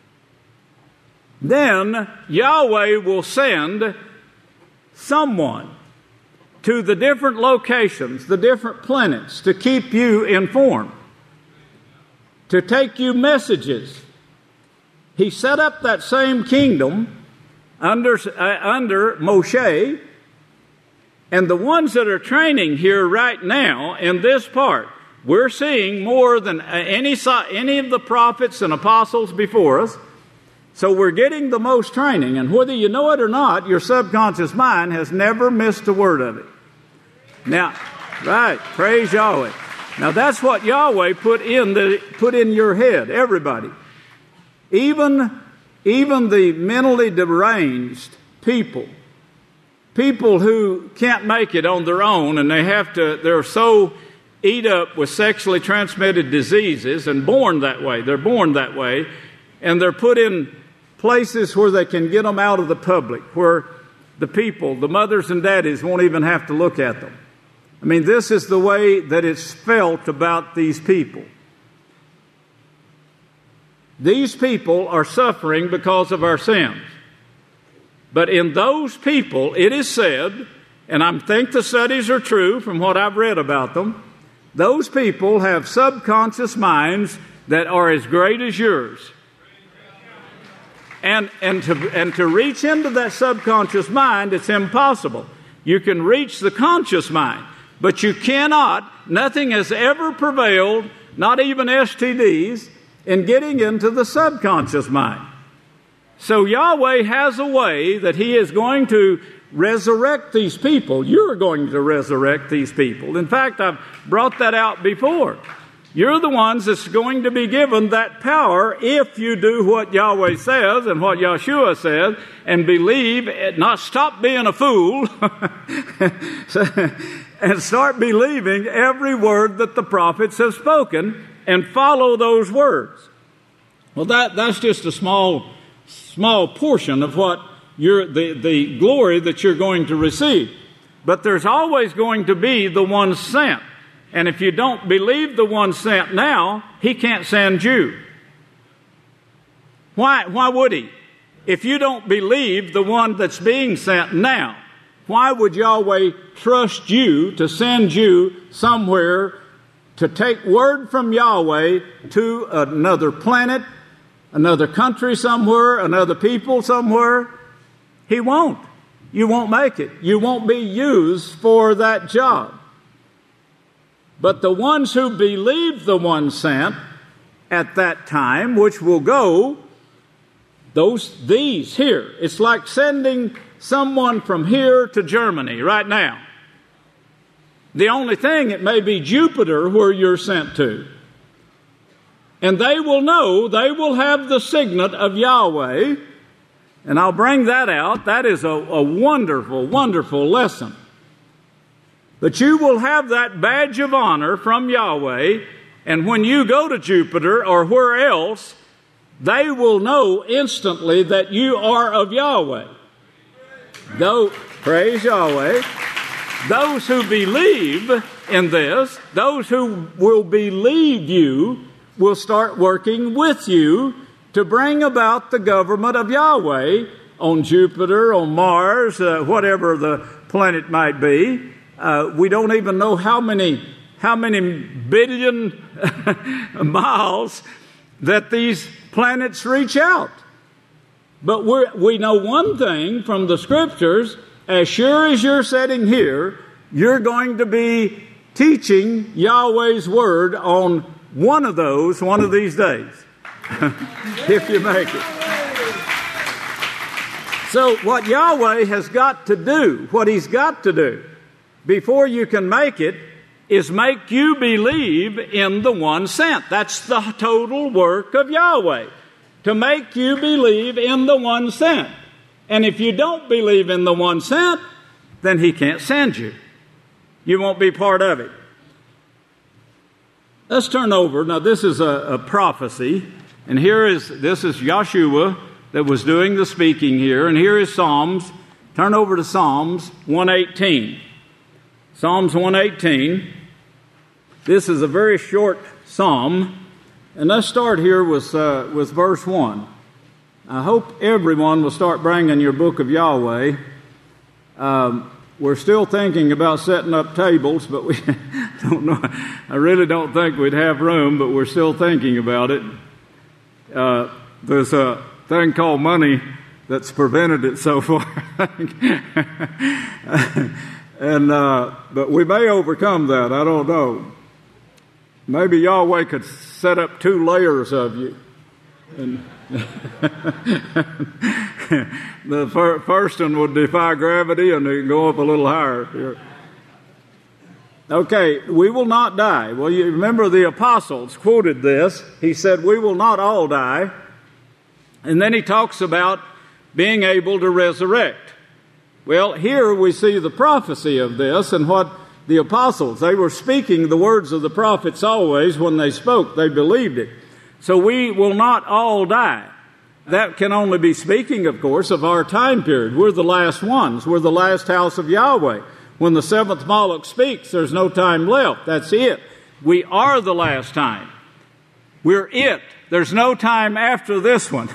then Yahweh will send someone to the different locations, the different planets, to keep you informed, to take you messages. He set up that same kingdom under, uh, under Moshe, and the ones that are training here right now in this part, we're seeing more than any, any of the prophets and apostles before us. So we're getting the most training, and whether you know it or not, your subconscious mind has never missed a word of it. Now, right, praise Yahweh. Now that's what Yahweh put in the put in your head, everybody. Even, even the mentally deranged people, people who can't make it on their own, and they have to, they're so eat up with sexually transmitted diseases and born that way. They're born that way, and they're put in places where they can get them out of the public, where the people, the mothers and daddies, won't even have to look at them. I mean, this is the way that it's felt about these people. These people are suffering because of our sins. But in those people, it is said, and I think the studies are true from what I've read about them, those people have subconscious minds that are as great as yours. And, and, to, and to reach into that subconscious mind, it's impossible. You can reach the conscious mind, but you cannot, nothing has ever prevailed, not even S T Ds, in getting into the subconscious mind. So Yahweh has a way that he is going to resurrect these people. You're going to resurrect these people. In fact, I've brought that out before. You're the ones that's going to be given that power if you do what Yahweh says and what Yeshua says and believe, not stop being a fool, and start believing every word that the prophets have spoken and follow those words. Well, that, that's just a small, small portion of what you're, the, the glory that you're going to receive. But there's always going to be the one sent. And if you don't believe the one sent now, he can't send you. Why, why would he? If you don't believe the one that's being sent now, why would Yahweh trust you to send you somewhere to take word from Yahweh to another planet, another country somewhere, another people somewhere? He won't. You won't make it. You won't be used for that job. But the ones who believe the one sent at that time, which will go, those, these here. It's like sending someone from here to Germany right now. The only thing, it may be Jupiter where you're sent to. And they will know, they will have the signet of Yahweh. And I'll bring that out. That is a, a wonderful, wonderful lesson. But you will have that badge of honor from Yahweh. And when you go to Jupiter or where else, they will know instantly that you are of Yahweh. Though, praise Yahweh. Those who believe in this, those who will believe you, will start working with you to bring about the government of Yahweh on Jupiter, on Mars, uh, whatever the planet might be. Uh, we don't even know how many how many billion miles that these planets reach out. But we're, we know one thing from the Scriptures: as sure as you're sitting here, you're going to be teaching Yahweh's Word on one of those, one of these days, if you make it. So what Yahweh has got to do, what He's got to do, before you can make it, is make you believe in the one sent. That's the total work of Yahweh, to make you believe in the one sent. And if you don't believe in the one sent, then He can't send you. You won't be part of it. Let's turn over. Now, this is a, a prophecy, and here is, this is Yeshua that was doing the speaking here, and here is Psalms. Turn over to Psalms one eighteen. Psalms one eighteen. This is a very short psalm, and let's start here with, uh, with verse one. I hope everyone will start bringing your book of Yahweh. Um, we're still thinking about setting up tables, but we don't know. I really don't think we'd have room, but we're still thinking about it. Uh, there's a thing called money that's prevented it so far. and uh, but we may overcome that. I don't know. Maybe Yahweh could set up two layers of you. And the fir- first one would defy gravity, and it can go up a little higher here. Okay, we will not die. Well, you remember the apostles quoted this. He said, we will not all die. And then he talks about being able to resurrect. Well, here we see the prophecy of this, and what the apostles, they were speaking the words of the prophets always. When they spoke, they believed it. So we will not all die. That can only be speaking, of course, of our time period. We're the last ones. We're the last house of Yahweh. When the seventh Malach speaks, there's no time left. That's it. We are the last time. We're it. There's no time after this one.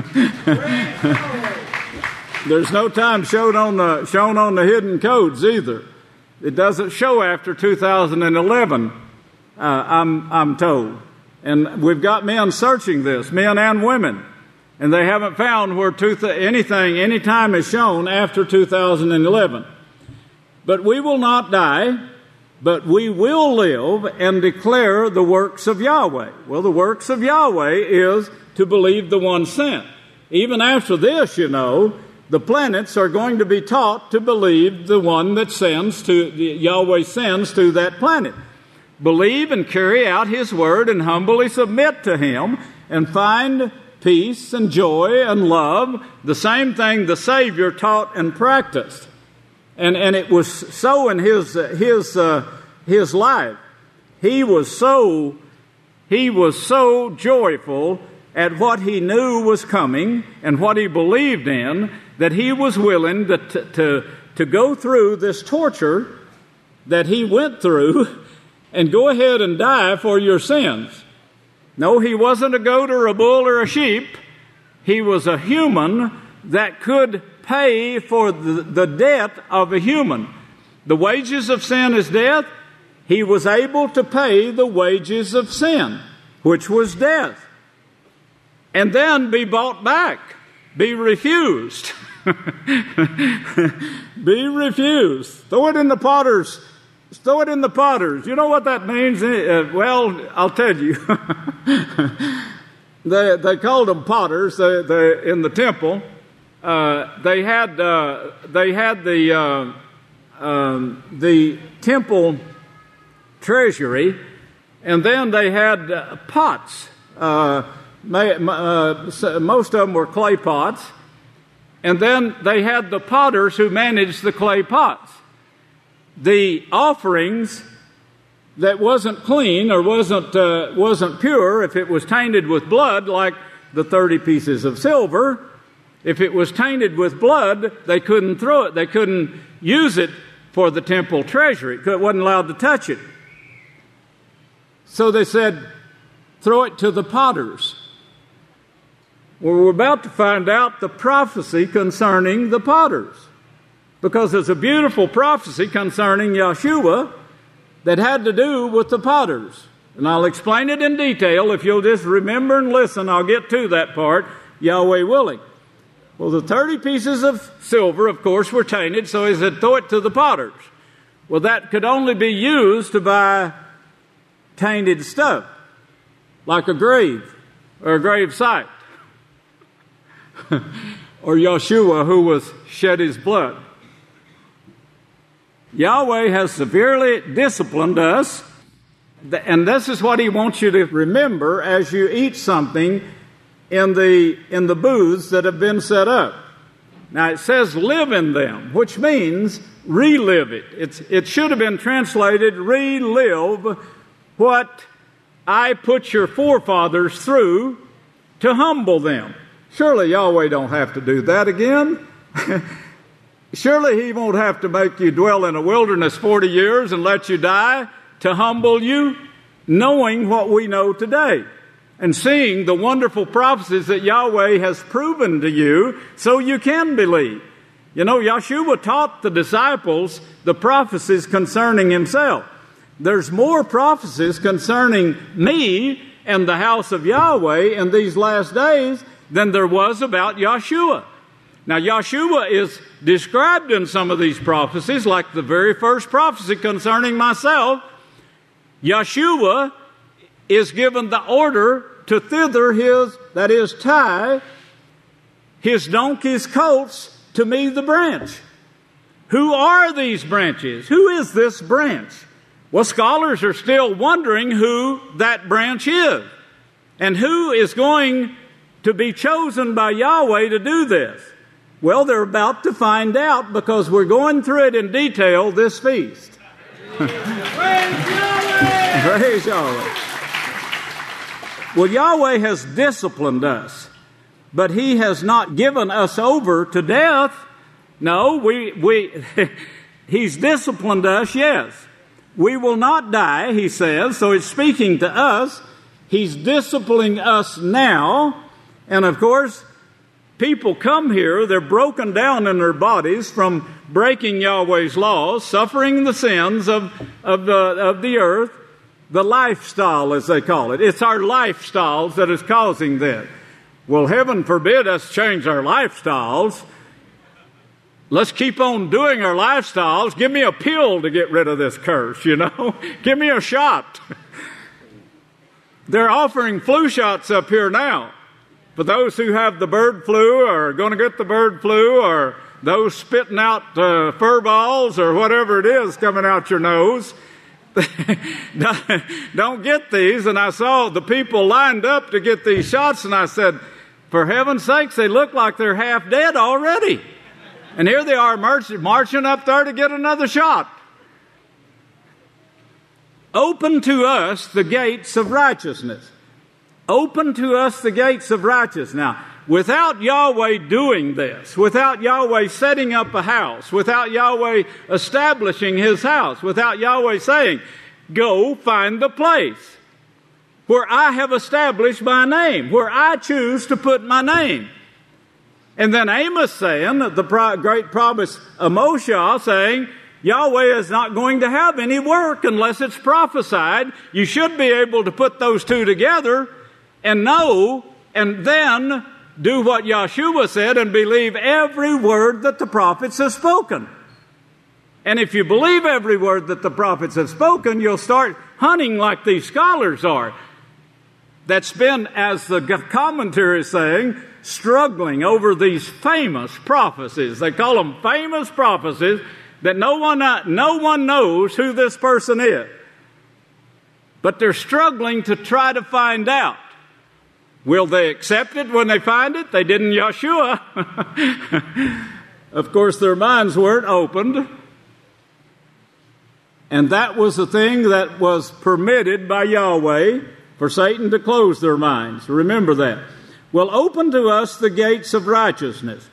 There's no time shown on the shown on the hidden codes either. It doesn't show after two thousand eleven. Uh, I'm I'm told. And we've got men searching this, men and women, and they haven't found where two th- anything, any time is shown after two thousand eleven. But we will not die, but we will live and declare the works of Yahweh. Well, the works of Yahweh is to believe the one sent. Even after this, you know, the planets are going to be taught to believe the one that sends to, Yahweh sends to that planet. Believe and carry out His word and humbly submit to Him and find peace and joy and love, the same thing the Savior taught and practiced. And and it was so in his uh, his uh, his life. He was so he was so joyful at what he knew was coming and what he believed in, that he was willing to to to go through this torture that he went through and go ahead and die for your sins. No, he wasn't a goat or a bull or a sheep. He was a human that could pay for the, the debt of a human. The wages of sin is death. He was able to pay the wages of sin, which was death, and then be bought back, be refused. Be refused. Throw it in the potter's throw it in the potters. You know what that means? Uh, well, I'll tell you. they, they called them potters they, they, in the temple. Uh, they had uh, they had the uh, um, the temple treasury, and then they had uh, pots. Uh, may, uh, most of them were clay pots, and then they had the potters who managed the clay pots. The offerings that wasn't clean or wasn't uh, wasn't pure, if it was tainted with blood, like the thirty pieces of silver. If it was tainted with blood, they couldn't throw it. They couldn't use it for the temple treasury. It wasn't allowed to touch it. So they said, throw it to the potters. Well, we're about to find out the prophecy concerning the potters. Because there's a beautiful prophecy concerning Yeshua that had to do with the potters. And I'll explain it in detail. If you'll just remember and listen, I'll get to that part, Yahweh willing. Well, the thirty pieces of silver, of course, were tainted, so he said, throw it to the potters. Well, that could only be used to buy tainted stuff, like a grave or a grave site, or Yeshua, who was shed his blood. Yahweh has severely disciplined us, and this is what he wants you to remember as you eat something in the in the booths that have been set up. Now it says live in them, which means relive it. It's, it should have been translated relive what I put your forefathers through to humble them. Surely Yahweh don't have to do that again. Surely he won't have to make you dwell in a wilderness forty years and let you die to humble you, knowing what we know today and seeing the wonderful prophecies that Yahweh has proven to you so you can believe. You know, Yeshua taught the disciples the prophecies concerning himself. There's more prophecies concerning me and the house of Yahweh in these last days than there was about Yeshua. Now, Yeshua is described in some of these prophecies, like the very first prophecy concerning myself. Yeshua is given the order to thither his, that is, tie his donkey's coats to me the branch. Who are these branches? Who is this branch? Well, scholars are still wondering who that branch is and who is going to be chosen by Yahweh to do this. Well, they're about to find out because we're going through it in detail this feast. Praise Yahweh! Praise Yahweh. Well, Yahweh has disciplined us, but he has not given us over to death. No, we, we, he's disciplined us, yes. We will not die, he says, so it's speaking to us. He's disciplining us now. And of course, people come here, they're broken down in their bodies from breaking Yahweh's laws, suffering the sins of, of, the, of the earth, the lifestyle, as they call it. It's our lifestyles that is causing this. Well, heaven forbid us change our lifestyles. Let's keep on doing our lifestyles. Give me a pill to get rid of this curse, you know. Give me a shot. They're offering flu shots up here now. For those who have the bird flu or are going to get the bird flu, or those spitting out uh, fur balls or whatever it is coming out your nose, don't, don't get these. And I saw the people lined up to get these shots, and I said, for heaven's sakes, they look like they're half dead already. And here they are march, marching up there to get another shot. Open to us the gates of righteousness. Open to us the gates of righteousness. Now, without Yahweh doing this, without Yahweh setting up a house, without Yahweh establishing his house, without Yahweh saying, go find the place where I have established my name, where I choose to put my name. And then Amos saying, the pro- great promise of Moshe, saying, Yahweh is not going to have any work unless it's prophesied. You should be able to put those two together and know, and then do what Yeshua said and believe every word that the prophets have spoken. And if you believe every word that the prophets have spoken, you'll start hunting like these scholars are. That's been, as the commentary is saying, struggling over these famous prophecies. They call them famous prophecies that no one, no one knows who this person is. But they're struggling to try to find out. Will they accept it when they find it? They did in Yeshua. Of course, their minds weren't opened. And that was the thing that was permitted by Yahweh for Satan to close their minds. Remember that. Well, open to us the gates of righteousness.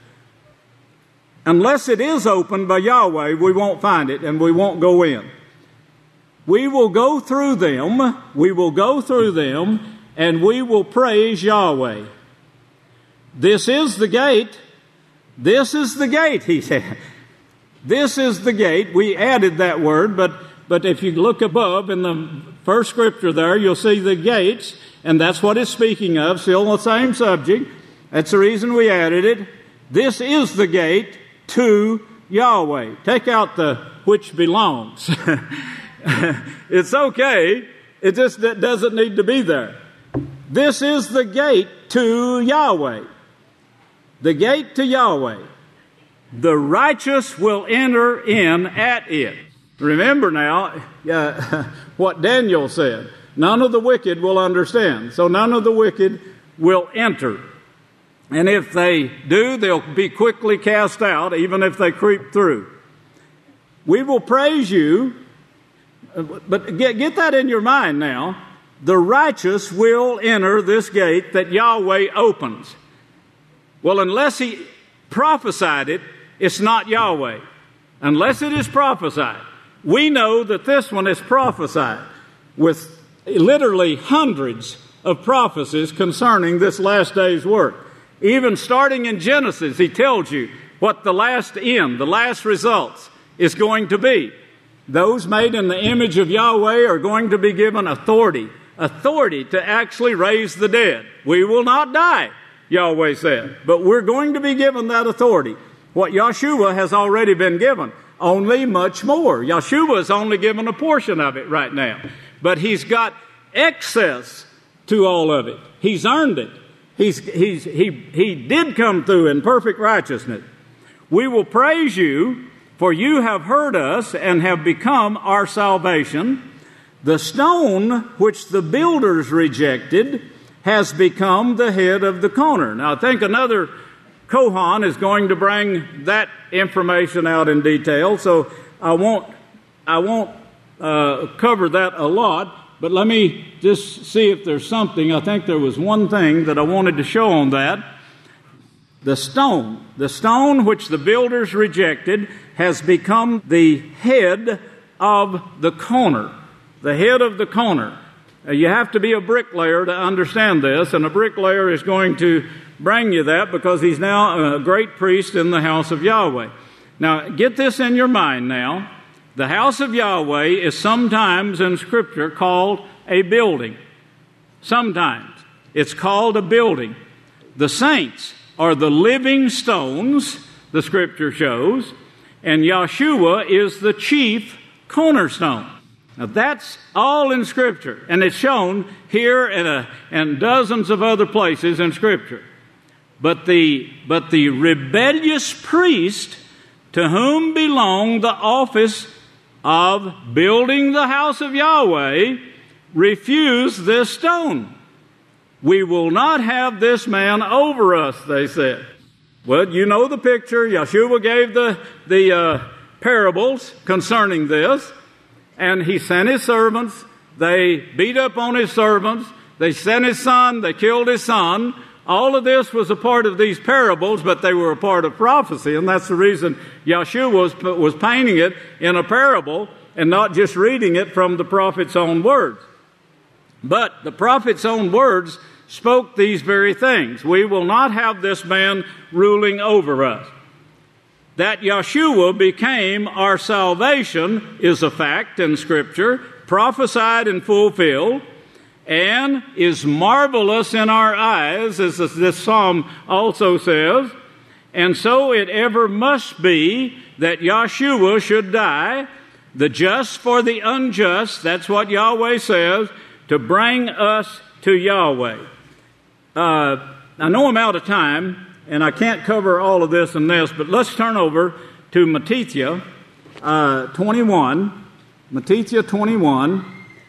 Unless it is opened by Yahweh, we won't find it and we won't go in. We will go through them, we will go through them, and we will praise Yahweh. This is the gate. This is the gate, he said. This is the gate. We added that word, but, but if you look above in the first scripture there, you'll see the gates, and that's what it's speaking of, still the same subject. That's the reason we added it. This is the gate to Yahweh. Take out the which belongs. It's okay. It just doesn't need to be there. This is the gate to Yahweh. The gate to Yahweh. The righteous will enter in at it. Remember now uh, what Daniel said. None of the wicked will understand. So none of the wicked will enter. And if they do, they'll be quickly cast out, even if they creep through. We will praise you. But get, get that in your mind now. The righteous will enter this gate that Yahweh opens. Well, unless he prophesied it, it's not Yahweh. Unless it is prophesied. We know that this one is prophesied with literally hundreds of prophecies concerning this last day's work. Even starting in Genesis, he tells you what the last end, the last results is going to be. Those made in the image of Yahweh are going to be given authority, authority to actually raise the dead. We will not die, Yahweh said, but we're going to be given that authority. What Yeshua has already been given, only much more. Yeshua is only given a portion of it right now, but he's got excess to all of it. He's earned it. He's, he's, he, he did come through in perfect righteousness. We will praise you, for you have heard us and have become our salvation. The stone which the builders rejected has become the head of the corner. Now I think another Kohan is going to bring that information out in detail, so I won't, I won't uh, cover that a lot, but let me just see if there's something. I think there was one thing that I wanted to show on that. The stone, the stone which the builders rejected has become the head of the corner. The head of the corner. Now, you have to be a bricklayer to understand this, and a bricklayer is going to bring you that because he's now a great priest in the house of Yahweh. Now, get this in your mind now. The house of Yahweh is sometimes in Scripture called a building. Sometimes it's called a building. The saints are the living stones, the Scripture shows, and Yeshua is the chief cornerstone. Now that's all in Scripture, and it's shown here and, a, and dozens of other places in Scripture. But the, but the rebellious priest to whom belonged the office of building the house of Yahweh refused this stone. We will not have this man over us, they said. Well, you know the picture. Yeshua gave the, the uh, parables concerning this, and he sent his servants. They beat up on his servants. They sent his son. They killed his son. All of this was a part of these parables, but they were a part of prophecy, and that's the reason Yeshua was, was painting it in a parable and not just reading it from the prophet's own words. But the prophet's own words spoke these very things. We will not have this man ruling over us. That Yeshua became our salvation is a fact in Scripture, prophesied and fulfilled, and is marvelous in our eyes, as this psalm also says. And so it ever must be that Yahshua should die, the just for the unjust, that's what Yahweh says, to bring us to Yahweh. Uh, I know I'm out of time, and I can't cover all of this in this, but let's turn over to Matthew uh, twenty-one, Matthew twenty-one,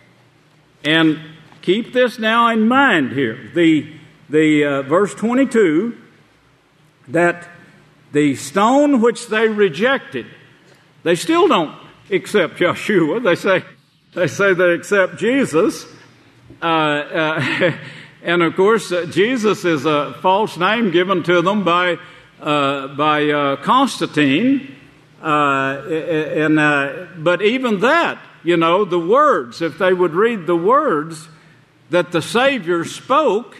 and keep this now in mind here. The, the uh, verse twenty-two, that the stone which they rejected, they still don't accept Yeshua. They say they say they accept Jesus, uh, uh, and of course uh, Jesus is a false name given to them by uh, by uh, Constantine. Uh, and uh, but even that, you know, the words, if they would read the words that the Savior spoke,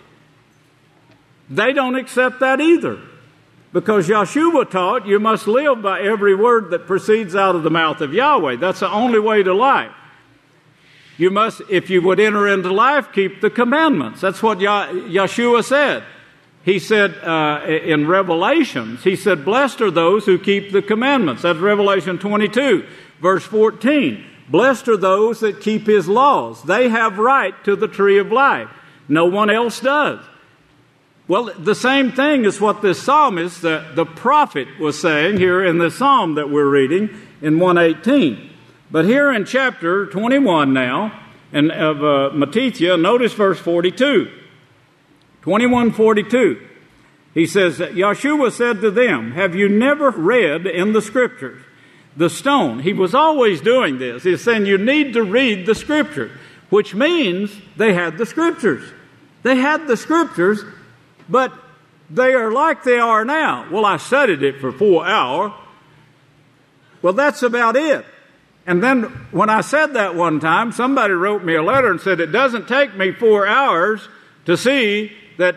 they don't accept that either. Because Yeshua taught you must live by every word that proceeds out of the mouth of Yahweh. That's the only way to life. You must, if you would enter into life, keep the commandments. That's what Yeshua said. He said uh, in Revelations, he said, blessed are those who keep the commandments. That's Revelation twenty-two, verse fourteen. Blessed are those that keep his laws. They have right to the tree of life. No one else does. Well, the same thing is what this psalmist, the, the prophet, was saying here in the psalm that we're reading in one eighteen. But here in chapter twenty-one now, and of uh, Matthew, notice verse forty-two. twenty-one forty-two. He says, Yeshua said to them, have you never read in the Scriptures the stone? He was always doing this. He's saying you need to read the Scripture, which means they had the Scriptures. They had the Scriptures, but they are like they are now. Well, I studied it for four hours. Well, that's about it. And then when I said that one time, somebody wrote me a letter and said, it doesn't take me four hours to see that,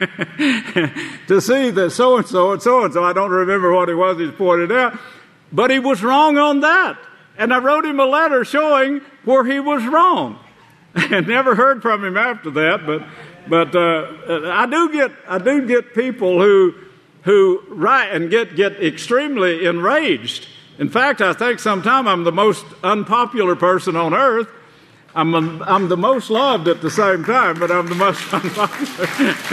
to see that so-and-so and so-and-so, I don't remember what it was he pointed out, but he was wrong on that. And I wrote him a letter showing where he was wrong. I never heard from him after that, but But uh, I do get I do get people who who write and get get extremely enraged. In fact, I think sometimes I'm the most unpopular person on earth. I'm a, I'm the most loved at the same time, but I'm the most unpopular.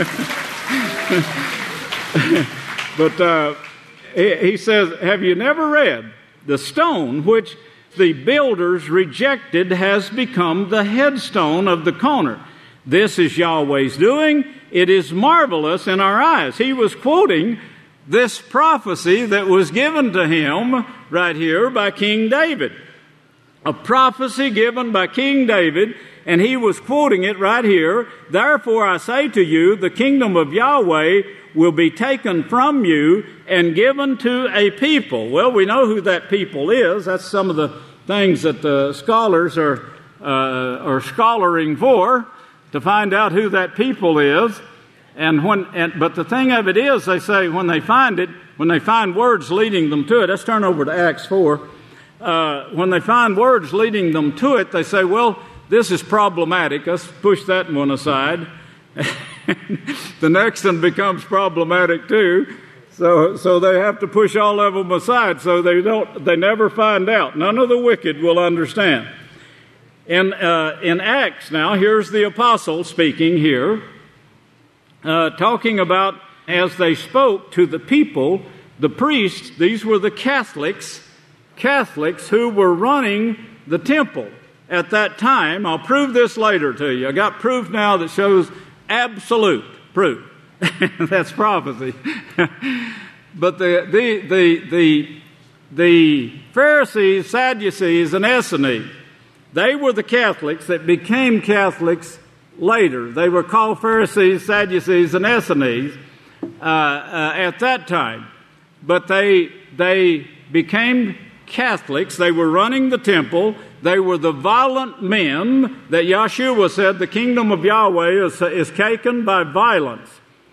But uh, he, he says, "Have you never read the stone which the builders rejected has become the headstone of the corner? This is Yahweh's doing. It is marvelous in our eyes." He was quoting this prophecy that was given to him right here by King David. A prophecy given by King David, and he was quoting it right here. Therefore I say to you, the kingdom of Yahweh will be taken from you and given to a people. Well, we know who that people is. That's some of the things that the scholars are, uh, are scholaring for, to find out who that people is. And when, and, but the thing of it is, they say when they find it, when they find words leading them to it, let's turn over to Acts four. Uh, when they find words leading them to it, they say, well, this is problematic. Let's push that one aside. The next one becomes problematic too. So, so they have to push all of them aside so they don't, they never find out. None of the wicked will understand. In, uh, in Acts now, here's the apostle speaking here, uh, talking about as they spoke to the people, the priests, these were the Catholics, Catholics who were running the temple at that time. I'll prove this later to you. I got proof now that shows absolute proof. That's prophecy. But the, the, the, the, the Pharisees, Sadducees, and Essenes, they were the Catholics that became Catholics later. They were called Pharisees, Sadducees, and Essenes uh, uh, at that time. But they they became Catholics. They were running the temple. They were the violent men that Yeshua said the kingdom of Yahweh is, is taken by violence.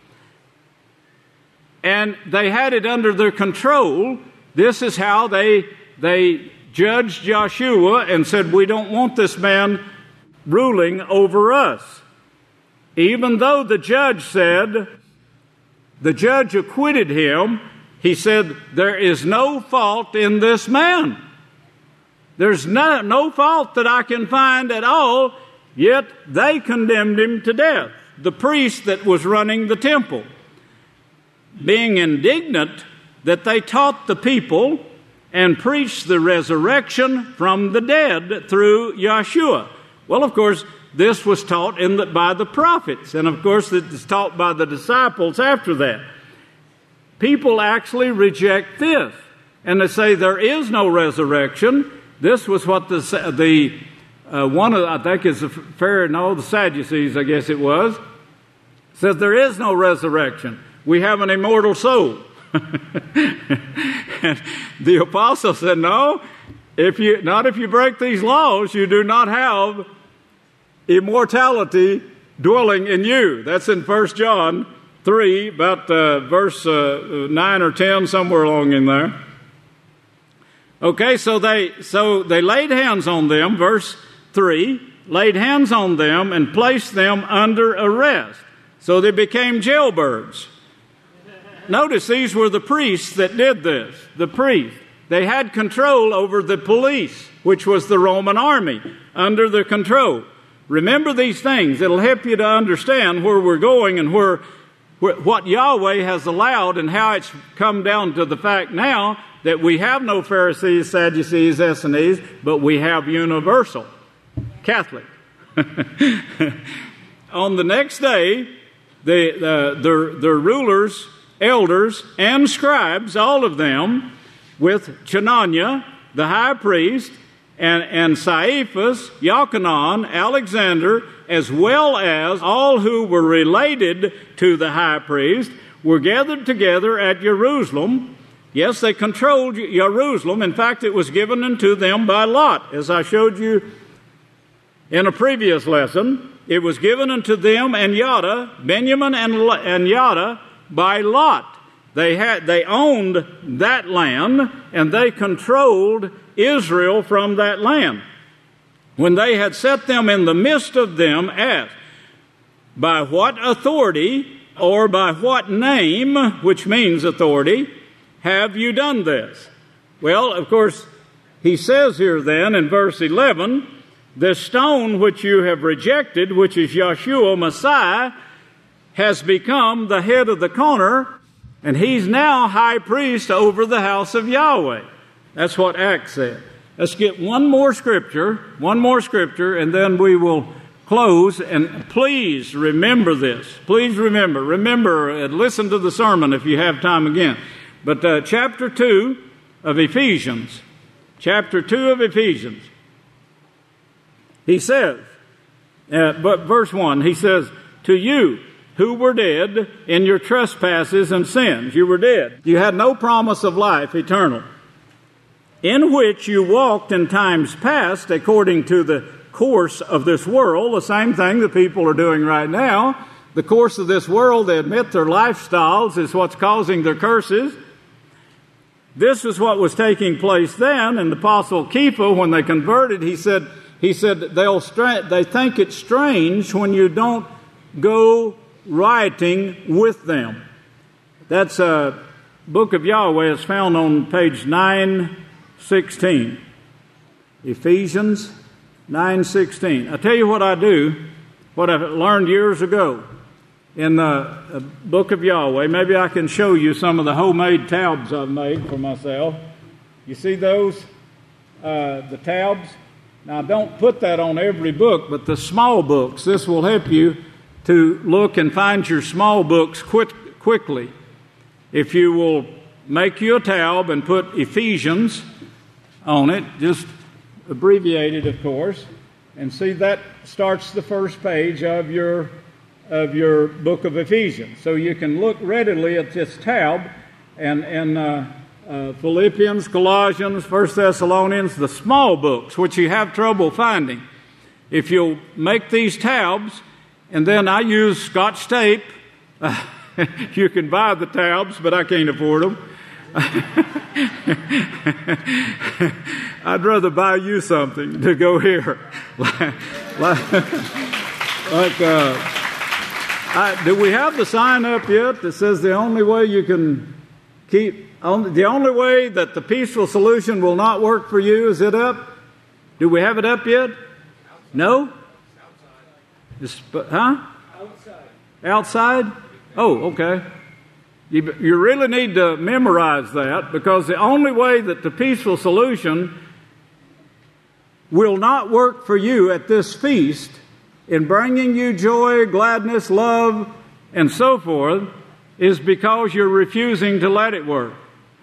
And they had it under their control. This is how they they judged Joshua and said, we don't want this man ruling over us. Even though the judge said, the judge acquitted him, he said, there is no fault in this man. There's no, no fault that I can find at all, yet they condemned him to death. The priest that was running the temple, being indignant that they taught the people and preached the resurrection from the dead through Yeshua. Well, of course, this was taught in the, by the prophets, and of course it was taught by the disciples after that. People actually reject this, and they say there is no resurrection. This was what the the uh, one of I think is the fair no the Sadducees, I guess it was, says there is no resurrection. We have an immortal soul. And the apostle said, no, if you not if you break these laws, you do not have immortality dwelling in you. That's in First John three, about uh, verse uh, nine or ten, somewhere along in there. Okay, so they so they laid hands on them, verse three, laid hands on them and placed them under arrest. So they became jailbirds. Notice these were the priests that did this. The priests. They had control over the police, which was the Roman army, under their control. Remember these things. It'll help you to understand where we're going and where, where what Yahweh has allowed and how it's come down to the fact now that we have no Pharisees, Sadducees, Essenes, but we have universal Catholic. On the next day, the, the, their, their rulers, elders, and scribes, all of them, with Chenaniah, the high priest, and, and Caiaphas, Jochanan, Alexander, as well as all who were related to the high priest, were gathered together at Jerusalem. Yes, they controlled Jerusalem. In fact, it was given unto them by lot. As I showed you in a previous lesson, it was given unto them and Yada, Benjamin and, and Yada, by lot. They had, they owned that land, and they controlled Israel from that land. When they had set them in the midst of them, asked, by what authority or by what name, which means authority, have you done this? Well, of course, he says here then in verse eleven, the stone which you have rejected, which is Yeshua, Messiah, has become the head of the corner, and he's now high priest over the house of Yahweh. That's what Acts said. Let's get one more scripture, one more scripture, and then we will close. And please remember this. Please remember. Remember and listen to the sermon if you have time again. But uh, chapter two of Ephesians, chapter two of Ephesians, he says, uh, but verse one, he says, to you who were dead in your trespasses and sins. You were dead. You had no promise of life eternal, in which you walked in times past according to the course of this world, the same thing the people are doing right now. The course of this world, they admit their lifestyles is what's causing their curses. This is what was taking place then, and the Apostle Kepha, when they converted, he said, he said they'll stra- they think it's strange when you don't go rioting with them. That's a book of Yahweh. It's found on page nine sixteen. Ephesians nine sixteen. I tell you what I do, what I learned years ago in the book of Yahweh. Maybe I can show you some of the homemade tabs I've made for myself. You see those? Uh, the tabs? Now, don't put that on every book, but the small books. This will help you to look and find your small books quick, quickly. If you will make you a tab and put Ephesians on it, just abbreviated, of course, and see that starts the first page of your of your book of Ephesians. So you can look readily at this tab, and and uh, uh, Philippians, Colossians, First Thessalonians, the small books, which you have trouble finding. If you'll make these tabs, and then I use Scotch tape. Uh, you can buy the tabs, but I can't afford them. I'd rather buy you something to go here. like, like uh, I, do we have the sign up yet that says the only way you can keep on, the only way that the peaceful solution will not work for you, is it up? Do we have it up yet? No? It's, huh? Outside. Outside? Oh, okay. You, you really need to memorize that, because the only way that the peaceful solution will not work for you at this feast in bringing you joy, gladness, love, and so forth is because you're refusing to let it work.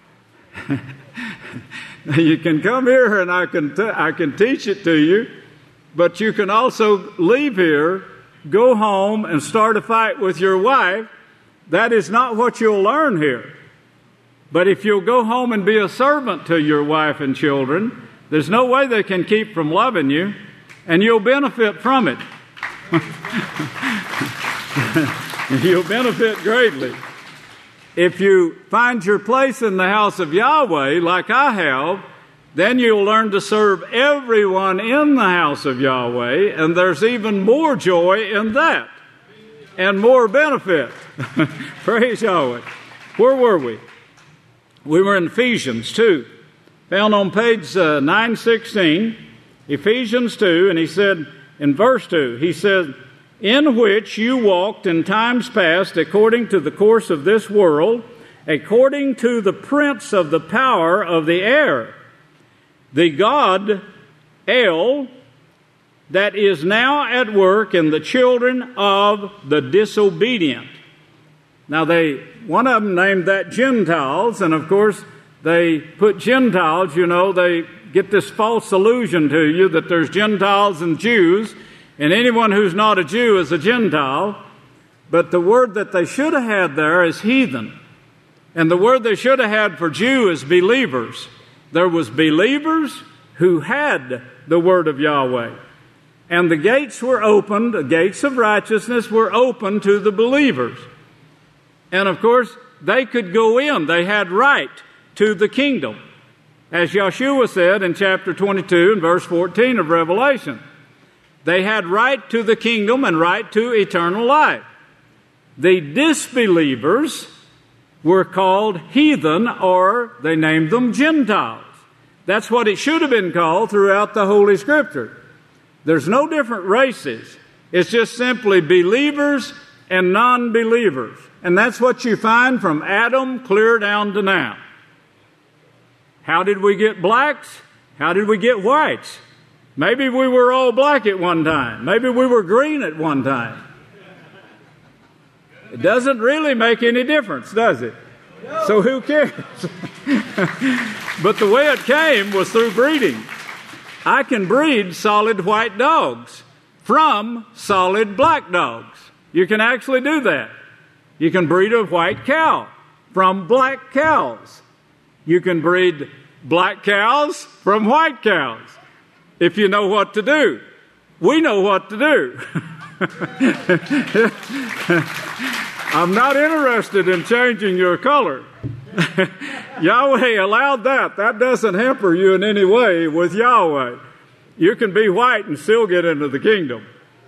You can come here and I can t- I can teach it to you, but you can also leave here, go home, and start a fight with your wife. That is not what you'll learn here. But if you'll go home and be a servant to your wife and children, there's no way they can keep from loving you, and you'll benefit from it. You'll benefit greatly. If you find your place in the house of Yahweh, like I have, then you'll learn to serve everyone in the house of Yahweh, and there's even more joy in that, and more benefit. Praise Yahweh. Where were we? We were in Ephesians two, found on page uh, nine sixteen, Ephesians two, and he said, in verse two, he said, in which you walked in times past according to the course of this world, according to the prince of the power of the air, the God, El, that is now at work in the children of the disobedient. Now, they one of them named that Gentiles, and of course, they put Gentiles, you know, they get this false illusion to you that there's Gentiles and Jews, and anyone who's not a Jew is a Gentile. But the word that they should have had there is heathen. And the word they should have had for Jew is believers. There was believers who had the word of Yahweh. And the gates were opened, the gates of righteousness were open to the believers. And of course, they could go in. They had right to the kingdom. As Yeshua said in chapter twenty-two and verse fourteen of Revelation, they had right to the kingdom and right to eternal life. The disbelievers were called heathen, or they named them Gentiles. That's what it should have been called throughout the Holy Scripture. There's no different races. It's just simply believers and non-believers. And that's what you find from Adam clear down to now. How did we get blacks? How did we get whites? Maybe we were all black at one time. Maybe we were green at one time. It doesn't really make any difference, does it? So who cares? But the way it came was through breeding. I can breed solid white dogs from solid black dogs. You can actually do that. You can breed a white cow from black cows. You can breed black cows from white cows, if you know what to do. We know what to do. I'm not interested in changing your color. Yahweh allowed that. That doesn't hamper you in any way with Yahweh. You can be white and still get into the kingdom.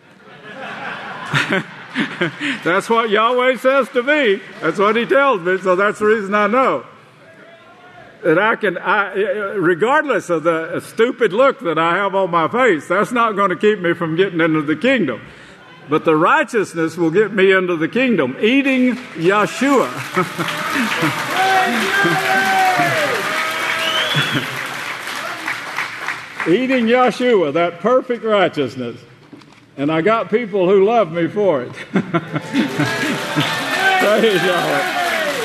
That's what Yahweh says to me. That's what he tells me, so that's the reason I know. That I can, I, regardless of the stupid look that I have on my face, that's not going to keep me from getting into the kingdom. But the righteousness will get me into the kingdom. Eating Yeshua. Eating Yeshua, that perfect righteousness. And I got people who love me for it. Praise Yahweh.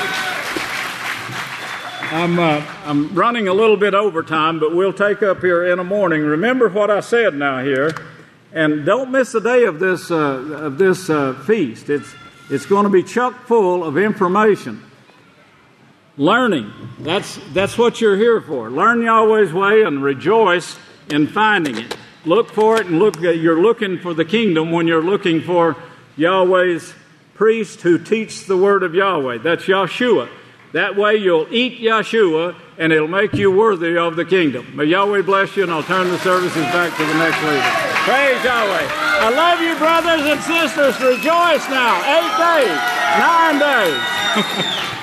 I'm, uh, I'm running a little bit over time, but we'll take up here in the morning. Remember what I said now here. And don't miss a day of this uh, of this uh, feast. It's it's going to be chock full of information, learning. That's that's what you're here for. Learn Yahweh's way and rejoice in finding it. Look for it, and look. You're looking for the kingdom when you're looking for Yahweh's priest who teach the word of Yahweh. That's Yeshua. That way you'll eat Yeshua, and it'll make you worthy of the kingdom. May Yahweh bless you, and I'll turn the services back to the next leader. Praise Yahweh. I love you, brothers and sisters. Rejoice now. Eight days, nine days.